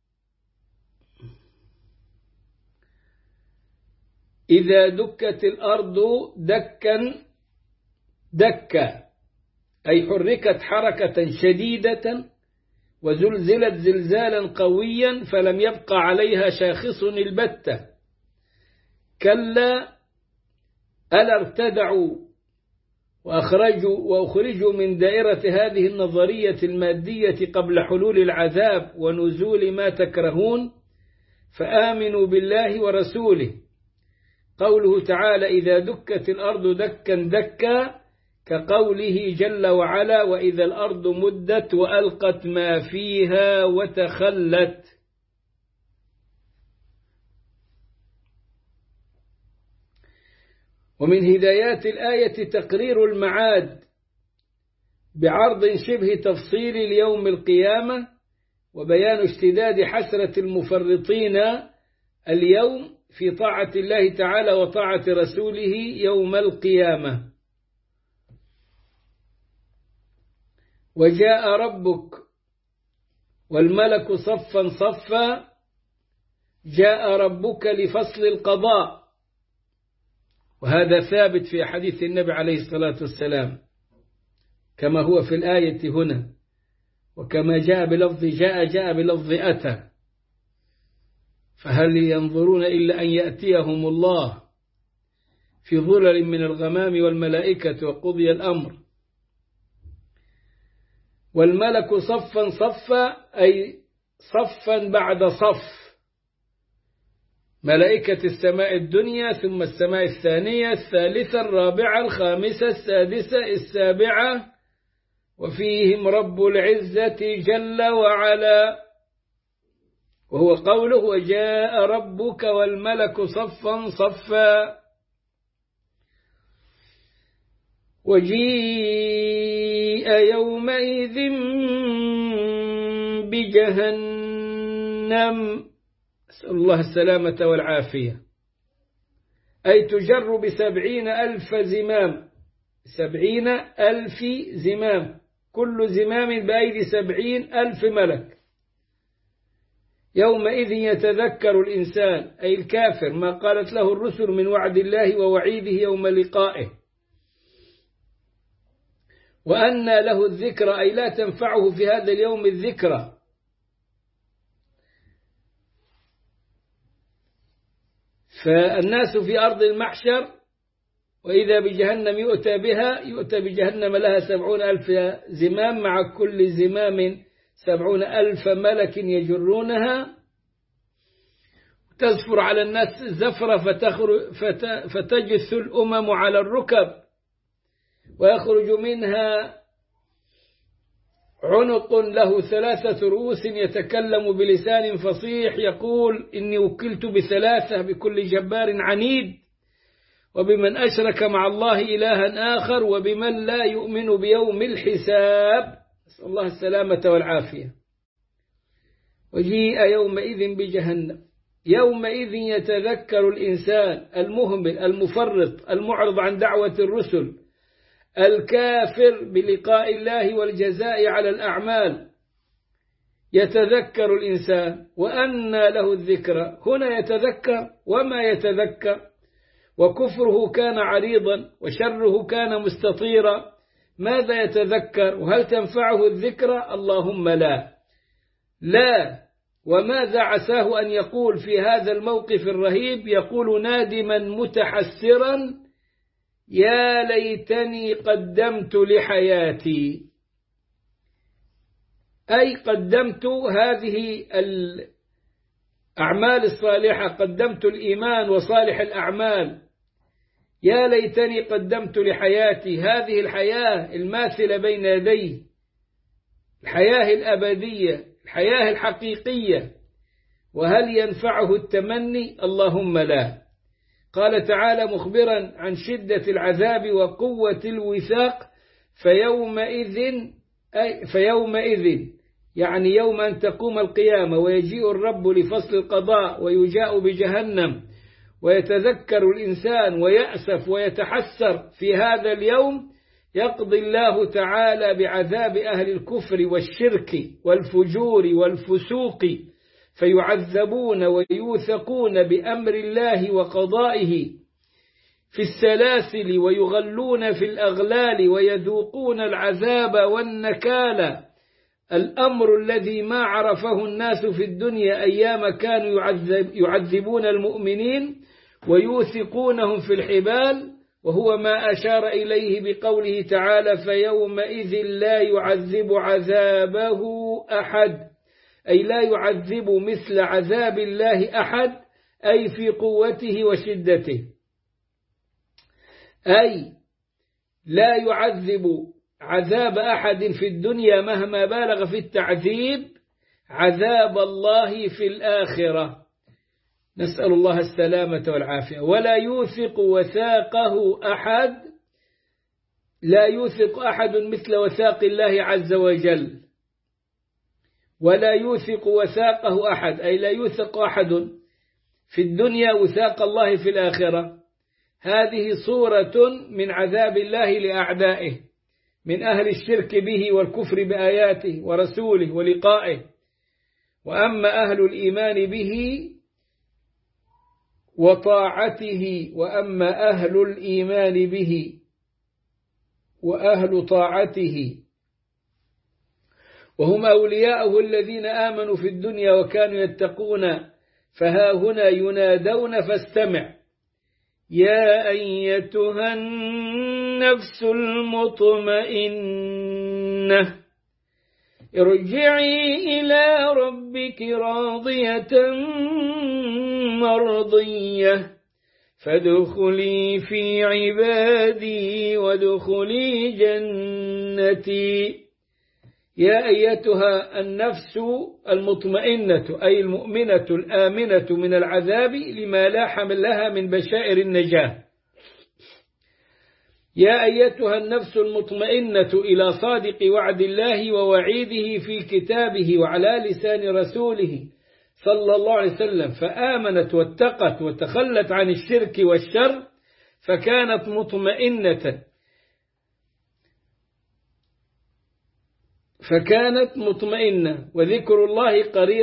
إذا دكت الأرض دكا دكا أي حركت حركة شديدة، وزلزلت زلزالا قويا فلم يبق عليها شاخص البتة. كلا ألا ارتدعوا وأخرجوا من دائرة هذه النظرية المادية قبل حلول العذاب ونزول ما تكرهون، فآمنوا بالله ورسوله. قوله تعالى إذا دكت الأرض دكا دكا، كقوله جل وعلا وإذا الأرض مدت وألقت ما فيها وتخلت. ومن هدايات الآية تقرير المعاد بعرض شبه تفصيل ليوم القيامة، وبيان اشتداد حسرة المفرطين اليوم في طاعة الله تعالى وطاعة رسوله يوم القيامة. وجاء ربك والملك صفا صفا، جاء ربك لفصل القضاء، وهذا ثابت في حديث النبي عليه الصلاة والسلام كما هو في الآية هنا، وكما جاء بلفظ جاء بلفظ أتى. فهل ينظرون إلا أن يأتيهم الله في ظلل من الغمام والملائكة وقضي الأمر. والملك صفا صفا أي صفا بعد صف، ملائكة السماء الدنيا ثم السماء الثانية الثالثة الرابعة الخامسة السادسة السابعة، وفيهم رب العزة جل وعلا، وهو قوله وجاء ربك والملك صفا صفا. وجيء يومئذ بجهنم، أسأل الله السلامة والعافية، أي تجر ب70,000 زمام، 70,000 زمام، كل زمام بأيدي 70,000 ملك. يومئذ يتذكر الإنسان أي الكافر ما قالت له الرسل من وعد الله ووعيده يوم لقائه، وأن له الذكرى أي لا تنفعه في هذا اليوم الذكرى. فالناس في أرض المحشر وإذا بجهنم يؤتى بجهنم لها 70,000 زمام، مع كل زمام 70,000 ملك يجرونها، تزفر على الناس زفرة فتجث الأمم على الركب، ويخرج منها عنق له 3 رؤوس يتكلم بلسان فصيح يقول إني وكلت ب3 بكل جبار عنيد، وبمن أشرك مع الله إلها آخر، وبمن لا يؤمن بيوم الحساب، نسأل الله السلامة والعافية. وجيء يومئذ بجهنم، يومئذ يتذكر الإنسان المهمل المفرط المعرض عن دعوة الرسل الكافر بلقاء الله والجزاء على الأعمال، يتذكر الإنسان وأنى له الذكرى. هنا يتذكر وما يتذكر، وكفره كان عريضا وشره كان مستطيرا، ماذا يتذكر؟ وهل تنفعه الذكرى؟ اللهم لا. وماذا عساه أن يقول في هذا الموقف الرهيب؟ يقول نادما متحسرا: يا ليتني قدمت لحياتي، أي قدمت هذه الأعمال الصالحة، قدمت الإيمان وصالح الأعمال. يا ليتني قدمت لحياتي، هذه الحياة الماثلة بين يدي، الحياة الأبدية، الحياة الحقيقية، وهل ينفعه التمني؟ اللهم لا. قال تعالى مخبرا عن شدة العذاب وقوة الوثاق: فيومئذ يعني يوم أن تقوم القيامة ويجيء الرب لفصل القضاء ويجاء بجهنم، ويتذكر الإنسان ويأسف ويتحسر في هذا اليوم، يقضي الله تعالى بعذاب أهل الكفر والشرك والفجور والفسوق، فيعذبون ويوثقون بأمر الله وقضائه في السلاسل، ويغلون في الأغلال، ويذوقون العذاب والنكال، الأمر الذي ما عرفه الناس في الدنيا أيام كانوا يعذبون المؤمنين ويوثقونهم في الحبال، وهو ما أشار إليه بقوله تعالى: فيومئذ لا يعذب عذابه أحد، أي لا يعذب مثل عذاب الله أحد، أي في قوته وشدته، أي لا يعذب عذاب أحد في الدنيا مهما بالغ في التعذيب عذاب الله في الآخرة، نسأل الله السلامة والعافية. ولا يوثق وثاقه أحد، لا يوثق أحد مثل وثاق الله عز وجل، ولا يوثق وثاقه أحد، أي لا يوثق أحد في الدنيا وثاق الله في الآخرة. هذه صورة من عذاب الله لأعدائه من أهل الشرك به والكفر بآياته ورسوله ولقائه. وأما أهل الإيمان به وطاعته، وأما أهل الإيمان به وأهل طاعته وهم أولياؤه الذين آمنوا في الدنيا وكانوا يتقون، فها هنا ينادون فاستمع: يا أيتها النفس المطمئنة ارجعي إلى ربك راضية مرضية فادخلي في عبادي وادخلي جنتي. يا أيتها النفس المطمئنة، أي المؤمنة الآمنة من العذاب لما لاح لها من بشائر النجاة. يا أيتها النفس المطمئنة إلى صادق وعد الله ووعيده في كتابه وعلى لسان رسوله صلى الله عليه وسلم، فآمنت واتقت وتخلت عن الشرك والشر، فكانت مطمئنة. وذكر الله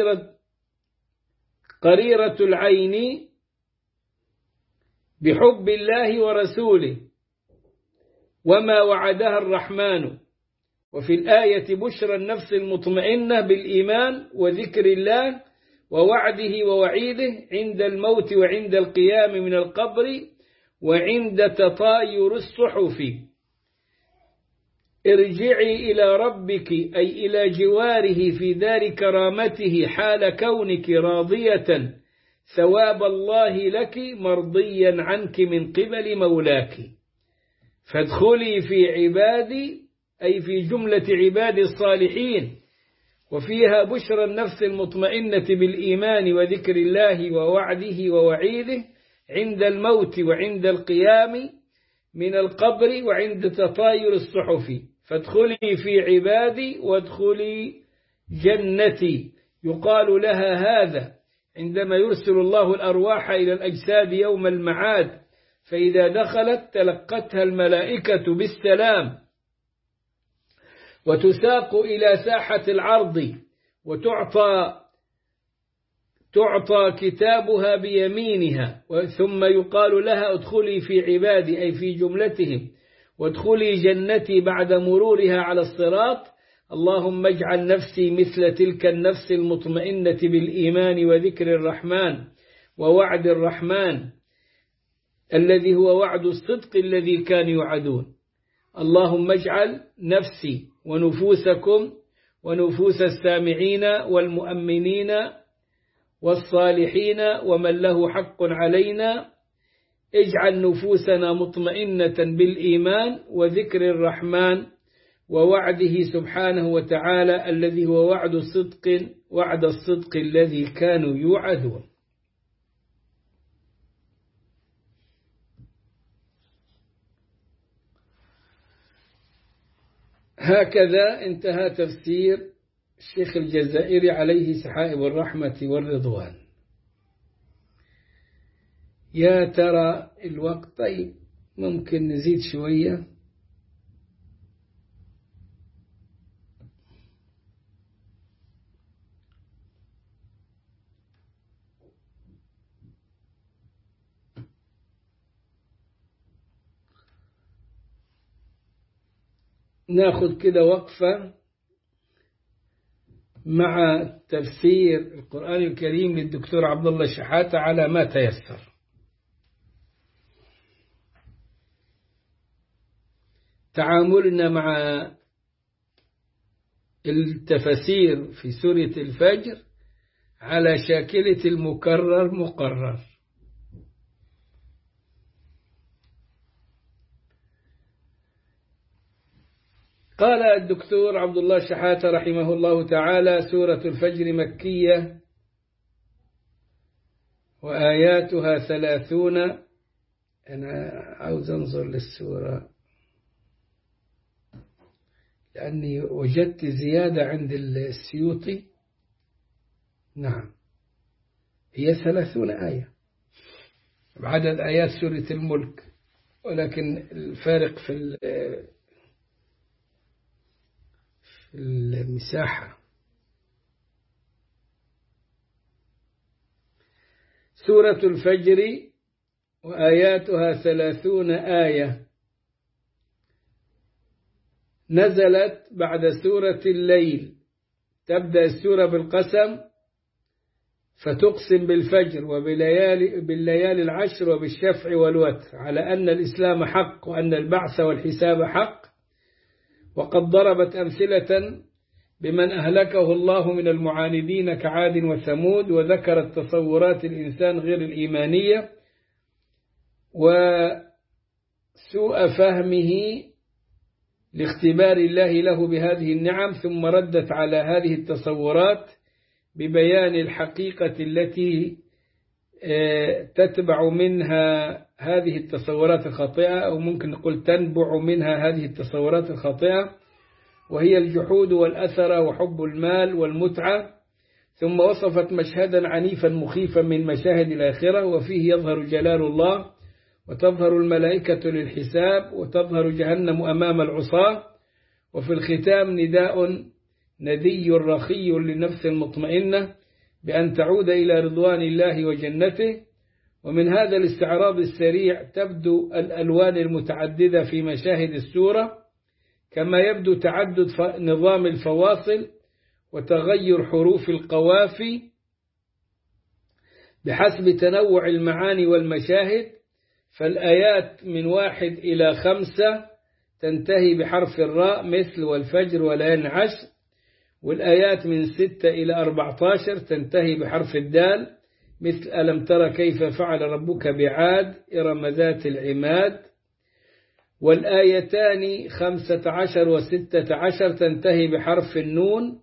قريرة العين بحب الله ورسوله وما وعدها الرحمن. وفي الآية بشرى النفس المطمئنة بالإيمان وذكر الله ووعده ووعيده عند الموت وعند القيام من القبر وعند تطاير الصحف. ارجعي إلى ربك، أي إلى جواره في دار كرامته، حال كونك راضية ثواب الله لك مرضيا عنك من قبل مولاك. فادخلي في عبادي، أي في جملة عباد الصالحين، وفيها بشرى النفس المطمئنة بالإيمان وذكر الله ووعده ووعيده عند الموت وعند القيام من القبر وعند تطاير الصحف. فادخلي في عبادي وادخلي جنتي. يقال لها هذا عندما يرسل الله الأرواح إلى الأجساد يوم المعاد، فإذا دخلت تلقتها الملائكة بالسلام وتساق إلى ساحة العرض، تعطى كتابها بيمينها ثم يقال لها ادخلي في عبادي أي في جملتهم وادخلي جنتي بعد مرورها على الصراط. اللهم اجعل نفسي مثل تلك النفس المطمئنة بالإيمان وذكر الرحمن ووعد الرحمن الذي هو وعد الصدق الذي كانوا يوعدون. اللهم اجعل نفسي ونفوسكم ونفوس السامعين والمؤمنين والصالحين ومن له حق علينا، اجعل نفوسنا مطمئنة بالإيمان وذكر الرحمن ووعده سبحانه وتعالى الذي هو وعد الصدق الذي كانوا يوعدون. هكذا انتهى تفسير الشيخ الجزائري عليه سحائب الرحمة والرضوان. يا ترى الوقت طيب ممكن نزيد شوية. ناخذ كده وقفة مع تفسير القرآن الكريم للدكتور عبد الله شحاتة على ما تيسر. تعاملنا مع التفسير في سورة الفجر على شاكلة المكرر مقرر. قال الدكتور عبد الله شحاتة رحمه الله تعالى: سورة الفجر مكية وآياتها 30. أنا عاوز أنظر للسورة لأني وجدت زيادة عند السيوطي. نعم هي 30 آية بعدد آيات سورة الملك، ولكن الفارق في المساحة. سورة الفجر وآياتها 30 آية نزلت بعد سورة الليل. تبدأ السورة بالقسم فتقسم بالفجر وبالليالي العشر وبالشفع والوتر على أن الإسلام حق وأن البعث والحساب حق، وقد ضربت أمثلة بمن أهلكه الله من المعاندين كعاد وثمود، وذكرت تصورات الإنسان غير الإيمانية وسوء فهمه لاختبار الله له بهذه النعم، ثم ردت على هذه التصورات ببيان الحقيقة التي تتبع منها هذه التصورات الخاطئة، أو ممكن نقول تنبع منها هذه التصورات الخاطئة، وهي الجحود والأثر وحب المال والمتعة. ثم وصفت مشهدا عنيفا مخيفا من مشاهد الآخرة، وفيه يظهر جلال الله وتظهر الملائكة للحساب وتظهر جهنم أمام العصاة، وفي الختام نداء ندي رخي للنفس المطمئنة بأن تعود إلى رضوان الله وجنته. ومن هذا الاستعراض السريع تبدو الألوان المتعددة في مشاهد السورة، كما يبدو تعدد نظام الفواصل وتغير حروف القوافي بحسب تنوع المعاني والمشاهد. فالآيات من 1 إلى 5 تنتهي بحرف الراء مثل والفجر وليال عشر، والآيات من 6 إلى 14 تنتهي بحرف الدال مثل ألم تر كيف فعل ربك بعاد إرم ذات العماد، والآيتان 15 و16 تنتهي بحرف النون،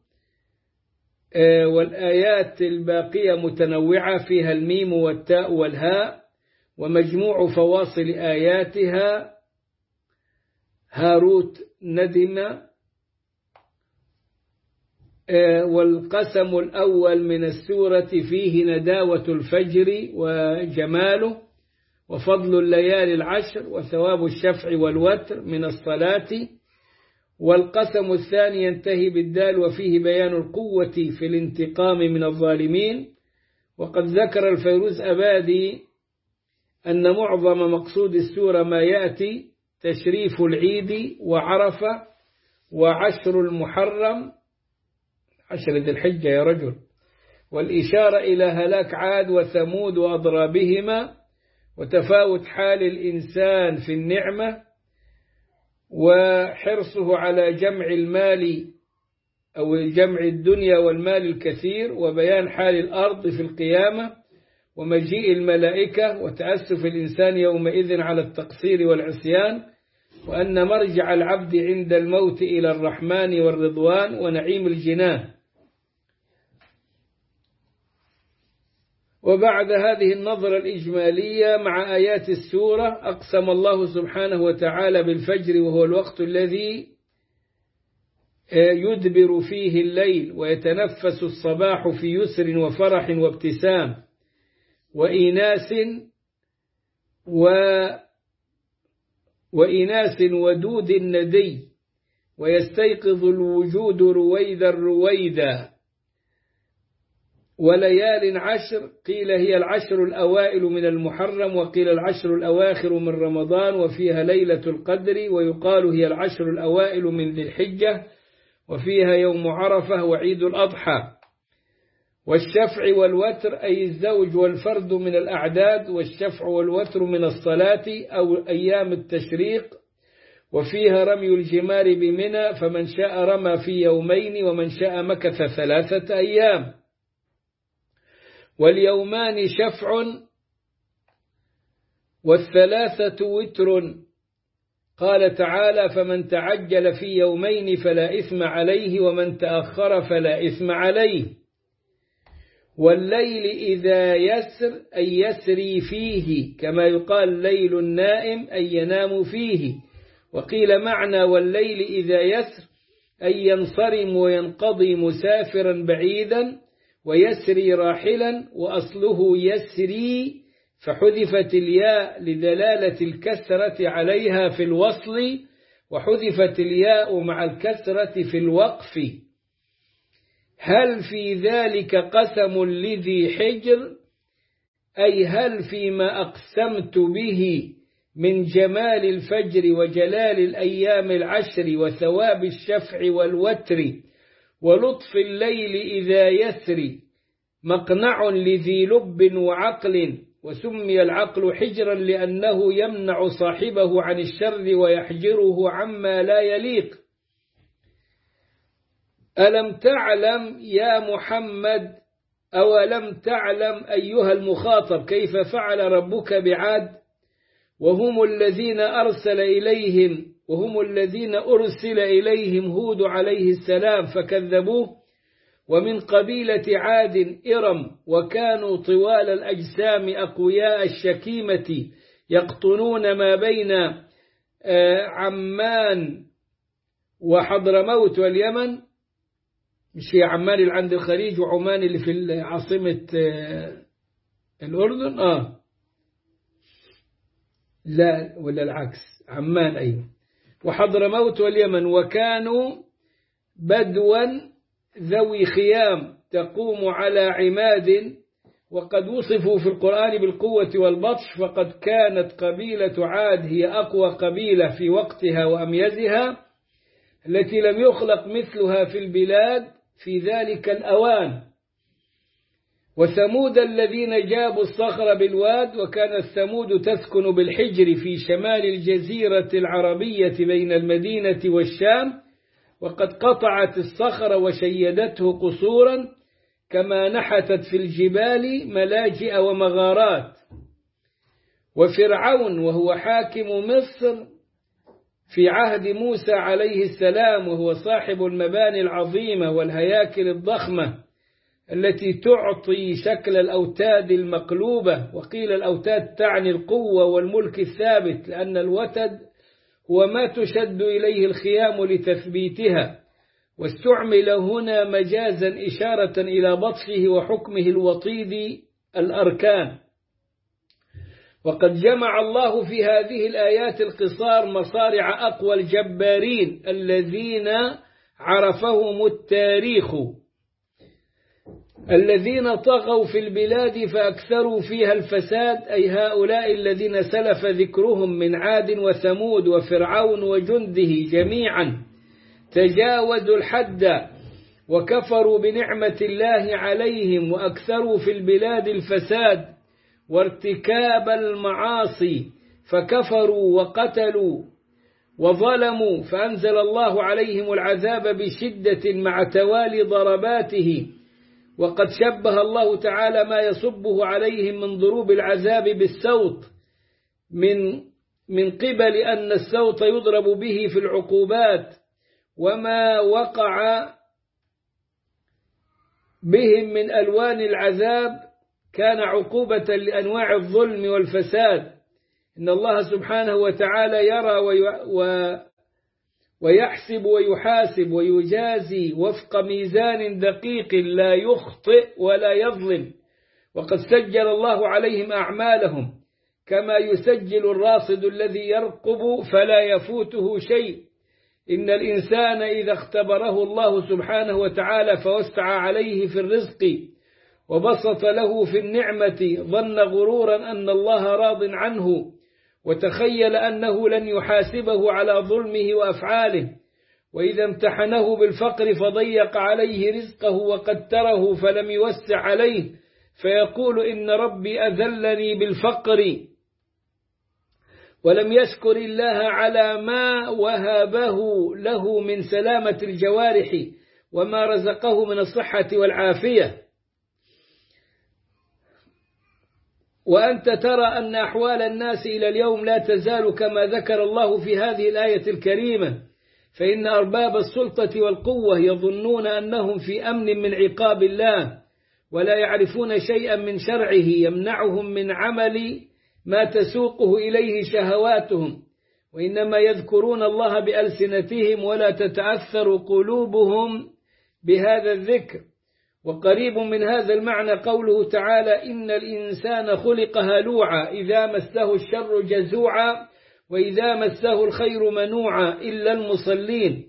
والآيات الباقية متنوعة فيها الميم والتاء والهاء، ومجموع فواصل آياتها هاروت ندم. والقسم الأول من السورة فيه نداوة الفجر وجماله وفضل الليالي العشر وثواب الشفع والوتر من الصلاة. والقسم الثاني ينتهي بالدال وفيه بيان القوة في الانتقام من الظالمين. وقد ذكر الفيروز أبادي أن معظم مقصود السورة ما يأتي تشريف العيد وعرفة وعشر المحرم، 10 ذي الحجة يا رجل، والإشارة إلى هلاك عاد وثمود وأضرابهما وتفاوت حال الإنسان في النعمة وحرصه على جمع المال أو جمع الدنيا والمال الكثير، وبيان حال الأرض في القيامة ومجيء الملائكة وتأسف الإنسان يومئذ على التقصير والعصيان، وأن مرجع العبد عند الموت إلى الرحمن والرضوان ونعيم الجنان. وبعد هذه النظرة الإجمالية مع آيات السورة أقسم الله سبحانه وتعالى بالفجر وهو الوقت الذي يدبر فيه الليل ويتنفس الصباح في يسر وفرح وابتسام وإناس ودود الندي، ويستيقظ الوجود رويدا رويدا. وليال عشر قيل هي العشر الأوائل من المحرم، وقيل العشر الأواخر من رمضان، وفيها ليلة القدر، ويقال هي العشر الأوائل من ذي الحجة، وفيها يوم عرفة وعيد الأضحى. والشفع والوتر أي الزوج والفرد من الأعداد، والشفع والوتر من الصلاة أو أيام التشريق. وفيها رمي الجمار بمنى، فمن شاء رمى في يومين ومن شاء مكث 3 أيام. واليومان شفع والثلاثة وتر، قال تعالى فمن تعجل في يومين فلا إثم عليه ومن تأخر فلا إثم عليه. والليل إذا يسر أي يسري فيه، كما يقال ليل النائم أي ينام فيه. وقيل معنى والليل إذا يسر أي ينصرم وينقضي مسافرا بعيدا، ويسري راحلا، وأصله يسري فحذفت الياء لدلالة الكسرة عليها في الوصل، وحذفت الياء مع الكسرة في الوقف. هل في ذلك قسم لذي حجر، أي هل فيما أقسمت به من جمال الفجر وجلال الأيام العشر وثواب الشفع والوتر ولطف الليل إذا يسري مقنع لذي لب وعقل، وسمي العقل حجرا لأنه يمنع صاحبه عن الشر ويحجره عما لا يليق. ألم تعلم يا محمد، أولم تعلم أيها المخاطب كيف فعل ربك بعاد، وهم الذين أرسل إليهم هود عليه السلام فكذبوه، ومن قبيلة عاد إرم، وكانوا طوال الأجسام أقوياء الشكيمة يقطنون ما بين عمان وحضرموت واليمن، مش هي عمان اللي عند الخليج وعمان اللي في عاصمة الأردن؟ لا ولا العكس، عمان أيضا وحضرموت واليمن، وكانوا بدوا ذوي خيام تقوم على عماد. وقد وصفوا في القرآن بالقوة والبطش، فقد كانت قبيلة عاد هي أقوى قبيلة في وقتها وأميزها، التي لم يخلق مثلها في البلاد في ذلك الأوان. وثمود الذين جابوا الصخر بالواد، وكانت ثمود تسكن بالحجر في شمال الجزيرة العربية بين المدينة والشام، وقد قطعت الصخر وشيدته قصورا، كما نحتت في الجبال ملاجئ ومغارات. وفرعون وهو حاكم مصر في عهد موسى عليه السلام، وهو صاحب المباني العظيمة والهياكل الضخمة التي تعطي شكل الأوتاد المقلوبة. وقيل الأوتاد تعني القوة والملك الثابت، لأن الوتد هو ما تشد إليه الخيام لتثبيتها، واستعمل هنا مجازا إشارة إلى بطشه وحكمه الوطيد الأركان. وقد جمع الله في هذه الآيات القصار مصارع أقوى الجبارين الذين عرفهم التاريخ، الذين طغوا في البلاد فأكثروا فيها الفساد، أي هؤلاء الذين سلف ذكرهم من عاد وثمود وفرعون وجنده جميعا، تجاوزوا الحد وكفروا بنعمة الله عليهم وأكثروا في البلاد الفساد وارتكاب المعاصي، فكفروا وقتلوا وظلموا، فأنزل الله عليهم العذاب بشدة مع توالي ضرباته. وقد شبه الله تعالى ما يصبه عليهم من ضروب العذاب بالسوط، من قبل أن السوط يضرب به في العقوبات، وما وقع بهم من ألوان العذاب كان عقوبة لأنواع الظلم والفساد. إن الله سبحانه وتعالى يرى ويحسب ويحاسب ويجازي وفق ميزان دقيق لا يخطئ ولا يظلم، وقد سجل الله عليهم أعمالهم كما يسجل الراصد الذي يرقب فلا يفوته شيء. إن الإنسان إذا اختبره الله سبحانه وتعالى فوسع عليه في الرزق وبسط له في النعمة ظن غرورا أن الله راض عنه، وتخيل أنه لن يحاسبه على ظلمه وأفعاله. وإذا امتحنه بالفقر فضيق عليه رزقه وقدره فلم يوسع عليه، فيقول إن ربي أذلني بالفقر، ولم يشكر الله على ما وهبه له من سلامة الجوارح وما رزقه من الصحة والعافية. وأنت ترى أن أحوال الناس إلى اليوم لا تزال كما ذكر الله في هذه الآية الكريمة، فإن أرباب السلطة والقوة يظنون أنهم في أمن من عقاب الله، ولا يعرفون شيئا من شرعه يمنعهم من عمل ما تسوقه إليه شهواتهم، وإنما يذكرون الله بألسنتهم ولا تتأثر قلوبهم بهذا الذكر. وقريب من هذا المعنى قوله تعالى: إن الإنسان خلق هلوعا إذا مسه الشر جزوعا وإذا مسه الخير منوعا إلا المصلين.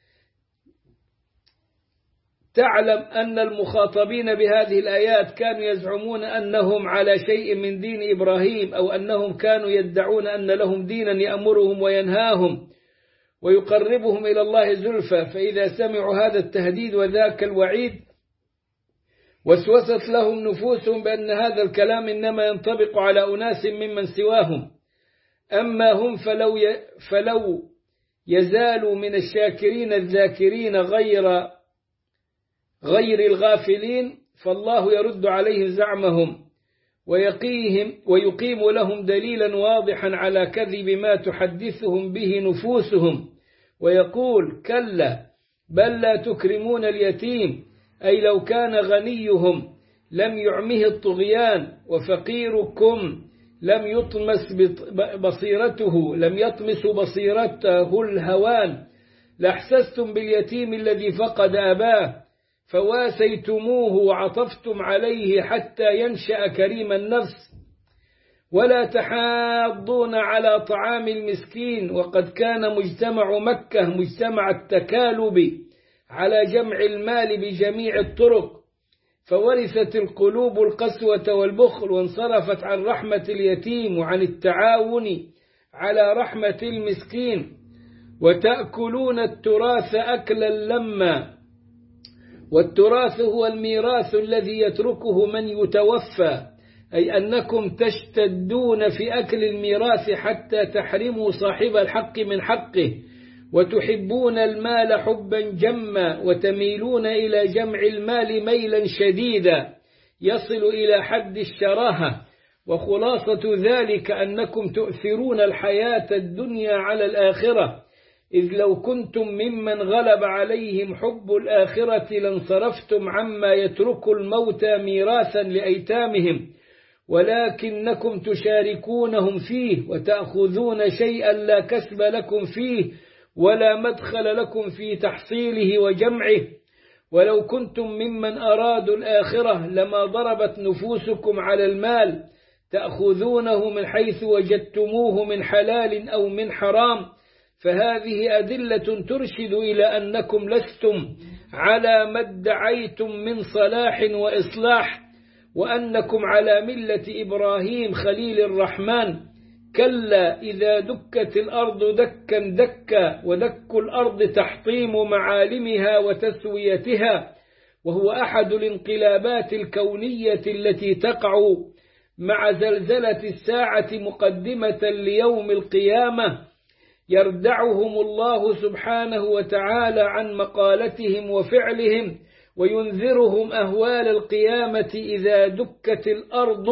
تعلم أن المخاطبين بهذه الآيات كانوا يزعمون أنهم على شيء من دين إبراهيم، أو أنهم كانوا يدعون أن لهم دينا يأمرهم وينهاهم ويقربهم إلى الله زلفى، فإذا سمعوا هذا التهديد وذاك الوعيد وسوست لهم نفوسهم بأن هذا الكلام إنما ينطبق على أناس ممن سواهم. أما هم فلو يزالوا من الشاكرين الذاكرين غير الغافلين، فالله يرد عليهم زعمهم ويقيم لهم دليلا واضحا على كذب ما تحدثهم به نفوسهم، ويقول: كلا بل لا تكرمون اليتيم، أي لو كان غنيهم لم يعمه الطغيان، وفقيركم لم يطمس بصيرته الهوان، لأحسستم باليتيم الذي فقد أباه فواسيتموه وعطفتم عليه حتى ينشأ كريم النفس، ولا تحاضون على طعام المسكين. وقد كان مجتمع مكة مجتمع التكالب على جمع المال بجميع الطرق، فورثت القلوب القسوة والبخل وانصرفت عن رحمة اليتيم وعن التعاون على رحمة المسكين، وتأكلون التراث أكلا لما، والتراث هو الميراث الذي يتركه من يتوفى، أي أنكم تشتدون في أكل الميراث حتى تحرموا صاحب الحق من حقه، وتحبون المال حبا جما، وتميلون إلى جمع المال ميلا شديدا يصل إلى حد الشراهة. وخلاصة ذلك أنكم تؤثرون الحياة الدنيا على الآخرة، إذ لو كنتم ممن غلب عليهم حب الآخرة لانصرفتم عما يترك الموتى ميراثا لأيتامهم، ولكنكم تشاركونهم فيه وتأخذون شيئا لا كسب لكم فيه ولا مدخل لكم في تحصيله وجمعه. ولو كنتم ممن أرادوا الآخرة لما ضربت نفوسكم على المال، تأخذونه من حيث وجدتموه من حلال أو من حرام، فهذه أدلة ترشد إلى أنكم لستم على ما ادعيتم من صلاح وإصلاح وأنكم على ملة إبراهيم خليل الرحمن. كلا إذا دكت الأرض دكا دكا ودك الأرض تحطيم معالمها وتسويتها، وهو أحد الانقلابات الكونية التي تقع مع زلزلة الساعة مقدمة ليوم القيامة. يردعهم الله سبحانه وتعالى عن مقالتهم وفعلهم وينذرهم أهوال القيامة إذا دكت الأرض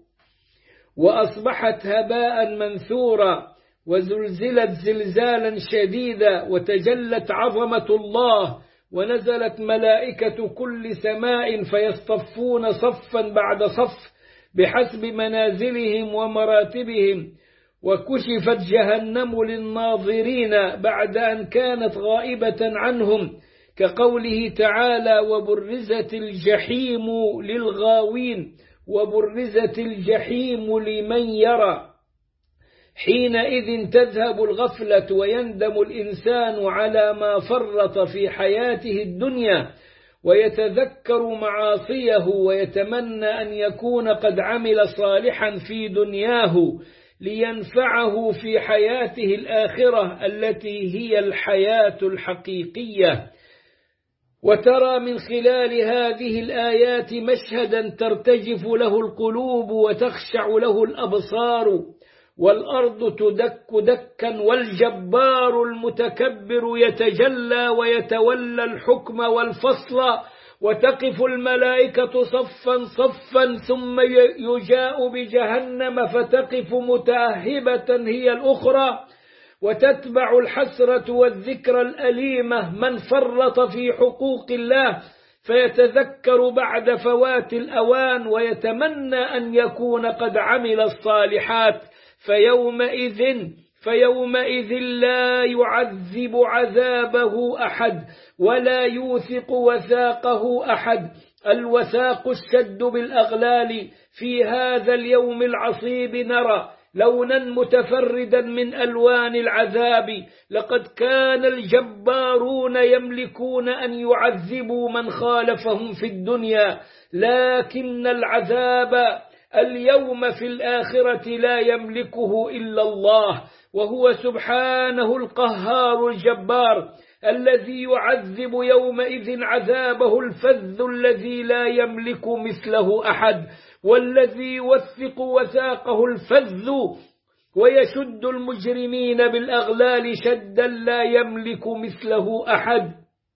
وأصبحت هباء منثورا وزلزلت زلزالا شديدا وتجلت عظمة الله ونزلت ملائكة كل سماء فيصطفون صفا بعد صف بحسب منازلهم ومراتبهم، وكشفت جهنم للناظرين بعد أن كانت غائبة عنهم، كقوله تعالى: وبرزت الجحيم للغاوين وبرزت الجحيم لمن يرى. حينئذ تذهب الغفلة ويندم الإنسان على ما فرط في حياته الدنيا ويتذكر معاصيه ويتمنى أن يكون قد عمل صالحا في دنياه لينفعه في حياته الآخرة التي هي الحياة الحقيقية. وترى من خلال هذه الآيات مشهدا ترتجف له القلوب وتخشع له الأبصار، والأرض تدك دكا والجبار المتكبر يتجلى ويتولى الحكم والفصل، وتقف الملائكة صفا صفا ثم يجاء بجهنم فتقف متأهبة هي الأخرى، وتتبع الحسرة والذكر الأليمة من فرط في حقوق الله فيتذكر بعد فوات الأوان ويتمنى أن يكون قد عمل الصالحات، فيومئذ لا يعذب عذابه أحد ولا يوثق وثاقه أحد. الوثاق الشد بالأغلال. في هذا اليوم العصيب نرى لونا متفردا من ألوان العذاب. لقد كان الجبارون يملكون أن يعذبوا من خالفهم في الدنيا، لكن العذاب اليوم في الآخرة لا يملكه إلا الله، وهو سبحانه القهار الجبار الذي يعذب يومئذ عذابه الفذ الذي لا يملك مثله أحد، والذي يوثق وثاقه الفذ ويشد المجرمين بالأغلال شدا لا يملك مثله أحد.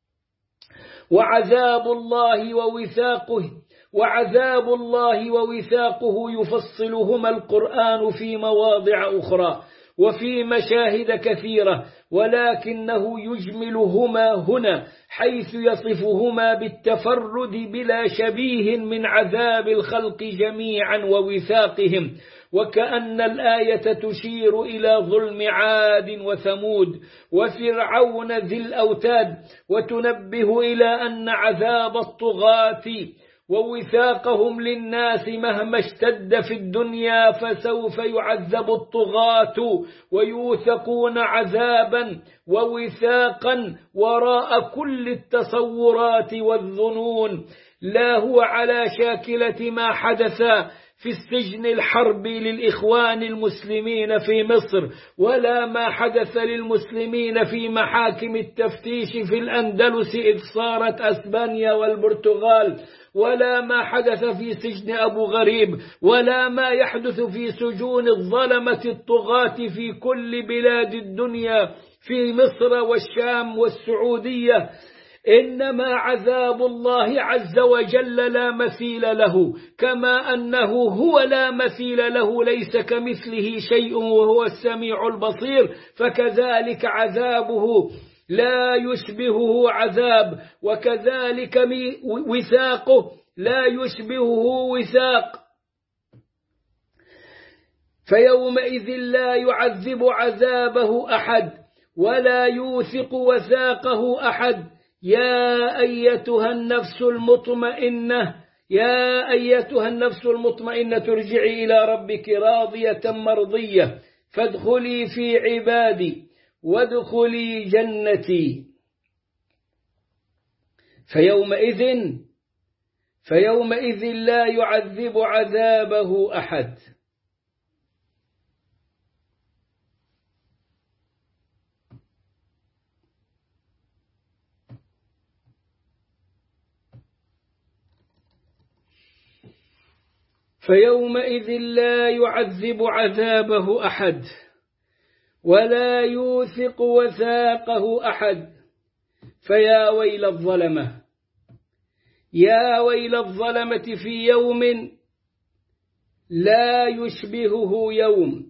وعذاب الله ووثاقه يفصلهما القرآن في مواضع أخرى وفي مشاهد كثيرة، ولكنه يجملهما هنا حيث يصفهما بالتفرد بلا شبيه من عذاب الخلق جميعا ووثاقهم، وكأن الآية تشير إلى ظلم عاد وثمود وفرعون ذي الأوتاد، وتنبه إلى أن عذاب الطغاة ووثاقهم للناس مهما اشتد في الدنيا فسوف يعذب الطغاة ويوثقون عذابا ووثاقا وراء كل التصورات والظنون، لا هو على شاكلة ما حدث في السجن الحربي للإخوان المسلمين في مصر، ولا ما حدث للمسلمين في محاكم التفتيش في الأندلس إذ صارت أسبانيا والبرتغال، ولا ما حدث في سجن أبو غريب، ولا ما يحدث في سجون الظلمة الطغاة في كل بلاد الدنيا في مصر والشام والسعودية. إنما عذاب الله عز وجل لا مثيل له، كما أنه هو لا مثيل له ليس كمثله شيء وهو السميع البصير، فكذلك عذابه لا يشبهه عذاب، وكذلك وثاقه لا يشبهه وثاق. فيومئذ لا يعذب عذابه أحد ولا يوثق وثاقه أحد. يا أيتها النفس المطمئنة ارجعي إلى ربك راضية مرضية فادخلي في عبادي وادخلي جنتي. فيومئذ لا يعذب عذابه أحد. فيومئذ لا يعذب عذابه أحد ولا يوثق وثاقه أحد. فيا ويل الظلمة، يا ويل الظلمة في يوم لا يشبهه يوم،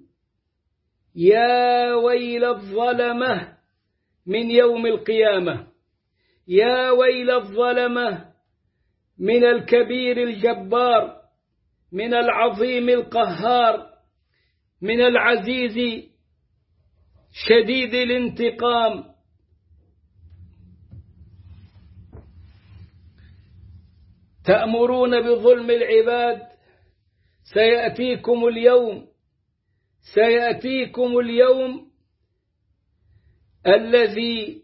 يا ويل الظلمة من يوم القيامة، يا ويل الظلمة من الكبير الجبار، من العظيم القهار، من العزيز شديد الانتقام. تأمرون بظلم العباد، سيأتيكم اليوم الذي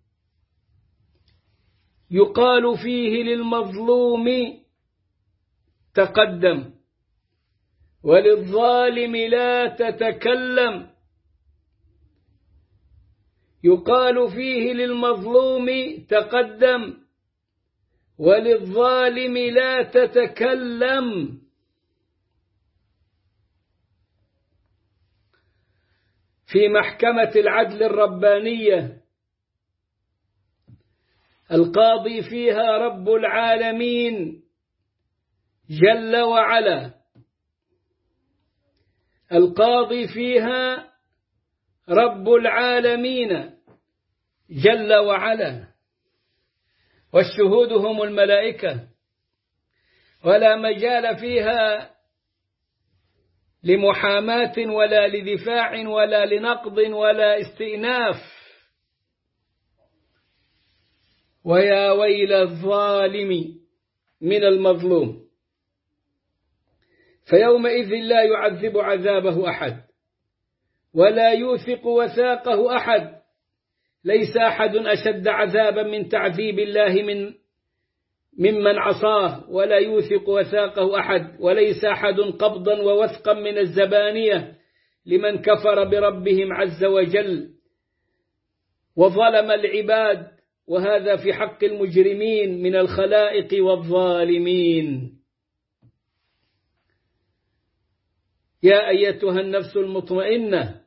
يقال فيه للمظلوم تقدم وللظالم لا تتكلم. يقال فيه للمظلوم تقدم وللظالم لا تتكلم. في محكمة العدل الربانية القاضي فيها رب العالمين جل وعلا، القاضي فيها رب العالمين جل وعلا، والشهود هم الملائكة، ولا مجال فيها لمحاماة ولا لدفاع ولا لنقض ولا استئناف. ويا ويل الظالم من المظلوم. فيومئذ لا يعذب عذابه أحد ولا يوثق وثاقه أحد. ليس أحد أشد عذابا من تعذيب الله ممن عصاه، ولا يوثق وثاقه أحد، وليس أحد قبضا ووثقا من الزبانية لمن كفر بربهم عز وجل وظلم العباد، وهذا في حق المجرمين من الخلائق والظالمين. يا أيتها النفس المطمئنة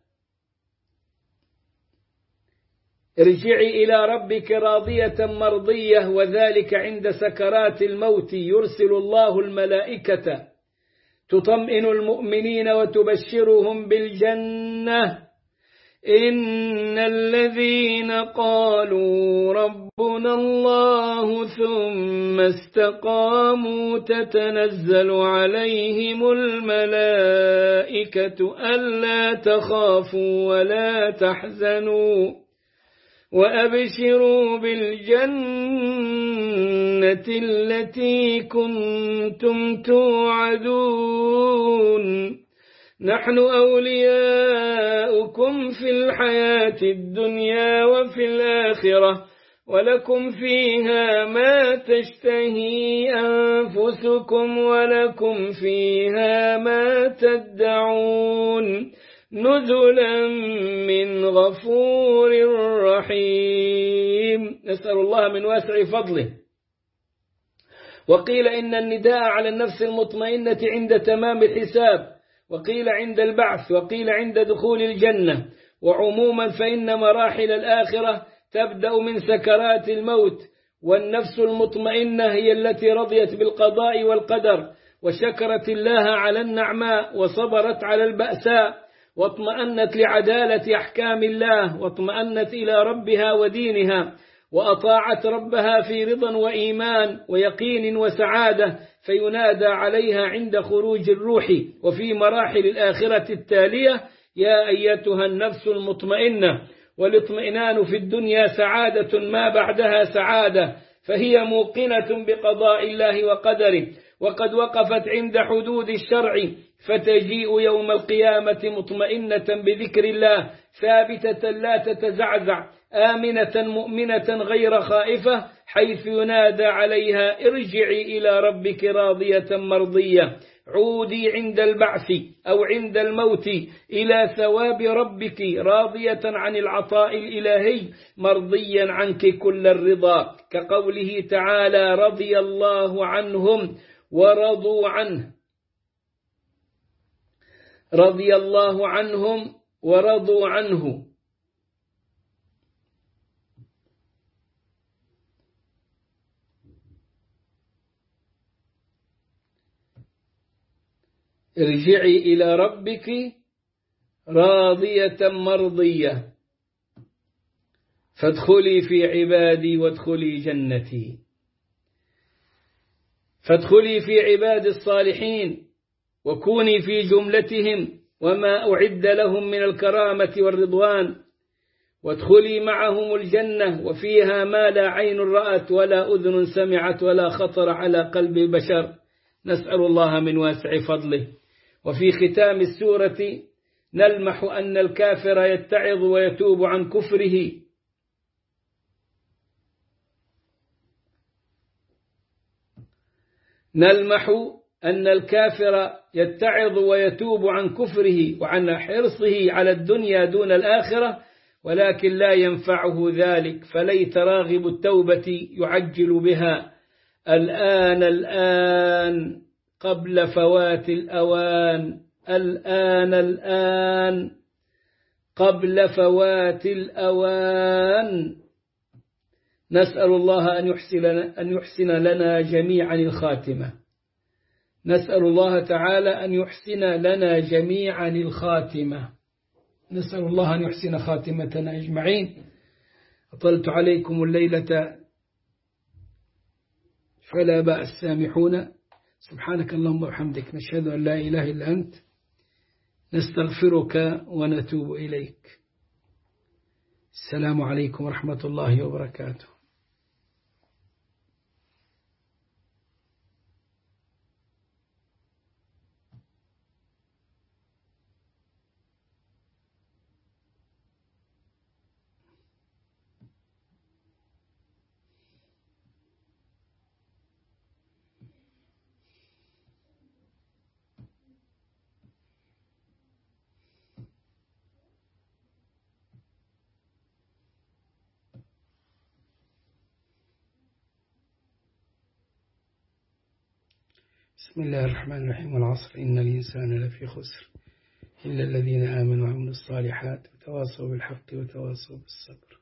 ارجعي إلى ربك راضية مرضية، وذلك عند سكرات الموت يرسل الله الملائكة تطمئن المؤمنين وتبشرهم بالجنة. إن الذين قالوا ربنا الله ثم استقاموا تتنزل عليهم الملائكة ألا تخافوا ولا تحزنوا وأبشروا بالجنة التي كنتم توعدون. نحن أولياؤكم في الحياة الدنيا وفي الآخرة ولكم فيها ما تشتهي أنفسكم ولكم فيها ما تدعون نزلا من غفور رحيم. نسأل الله من واسع فضله. وقيل إن النداء على النفس المطمئنة عند تمام الحساب، وقيل عند البعث، وقيل عند دخول الجنة. وعموما فإن مراحل الآخرة تبدأ من سكرات الموت، والنفس المطمئنة هي التي رضيت بالقضاء والقدر وشكرت الله على النعماء وصبرت على البأساء واطمأنت لعدالة أحكام الله واطمأنت إلى ربها ودينها وأطاعت ربها في رضا وإيمان ويقين وسعادة، فينادى عليها عند خروج الروح وفي مراحل الآخرة التالية: يا أيتها النفس المطمئنة. والاطمئنان في الدنيا سعادة ما بعدها سعادة، فهي موقنة بقضاء الله وقدره، وقد وقفت عند حدود الشرع، فتجيء يوم القيامة مطمئنة بذكر الله ثابتة لا تتزعزع، آمنة مؤمنة غير خائفة، حيث ينادى عليها ارجعي إلى ربك راضية مرضية، عودي عند البعث أو عند الموت إلى ثواب ربك راضية عن العطاء الإلهي مرضيا عنك كل الرضا، كقوله تعالى رضي الله عنهم ورضوا عنه، رضي الله عنهم ورضوا عنه. ارجعي إلى ربك راضية مرضية فادخلي في عبادي وادخلي جنتي. فادخلي في عباد الصالحين وكوني في جملتهم وما أعد لهم من الكرامة والرضوان، وادخلي معهم الجنة وفيها ما لا عين رأت ولا أذن سمعت ولا خطر على قلب بشر، نسأل الله من واسع فضله. وفي ختام السورة نلمح أن الكافر يتعظ ويتوب عن كفره، نلمح أن الكافر يتعظ ويتوب عن كفره وعن حرصه على الدنيا دون الآخرة، ولكن لا ينفعه ذلك، فليت راغب التوبة يعجل بها الآن قبل فوات الأوان، الآن قبل فوات الأوان. نسأل الله أن يحسن لنا جميعا الخاتمة، نسأل الله تعالى أن يحسن لنا جميعا الخاتمة، نسأل الله أن يحسن خاتمتنا أجمعين. أطلت عليكم الليلة فلا بأس، سامحونا. سبحانك اللهم وبحمدك، نشهد أن لا إله إلا أنت، نستغفرك ونتوب إليك. السلام عليكم ورحمة الله وبركاته. بسم الله الرحمن الرحيم. والعصر إن الإنسان لفي خسر إلا الذين آمنوا وعملوا الصالحات وتواصوا بالحق وتواصوا بالصبر.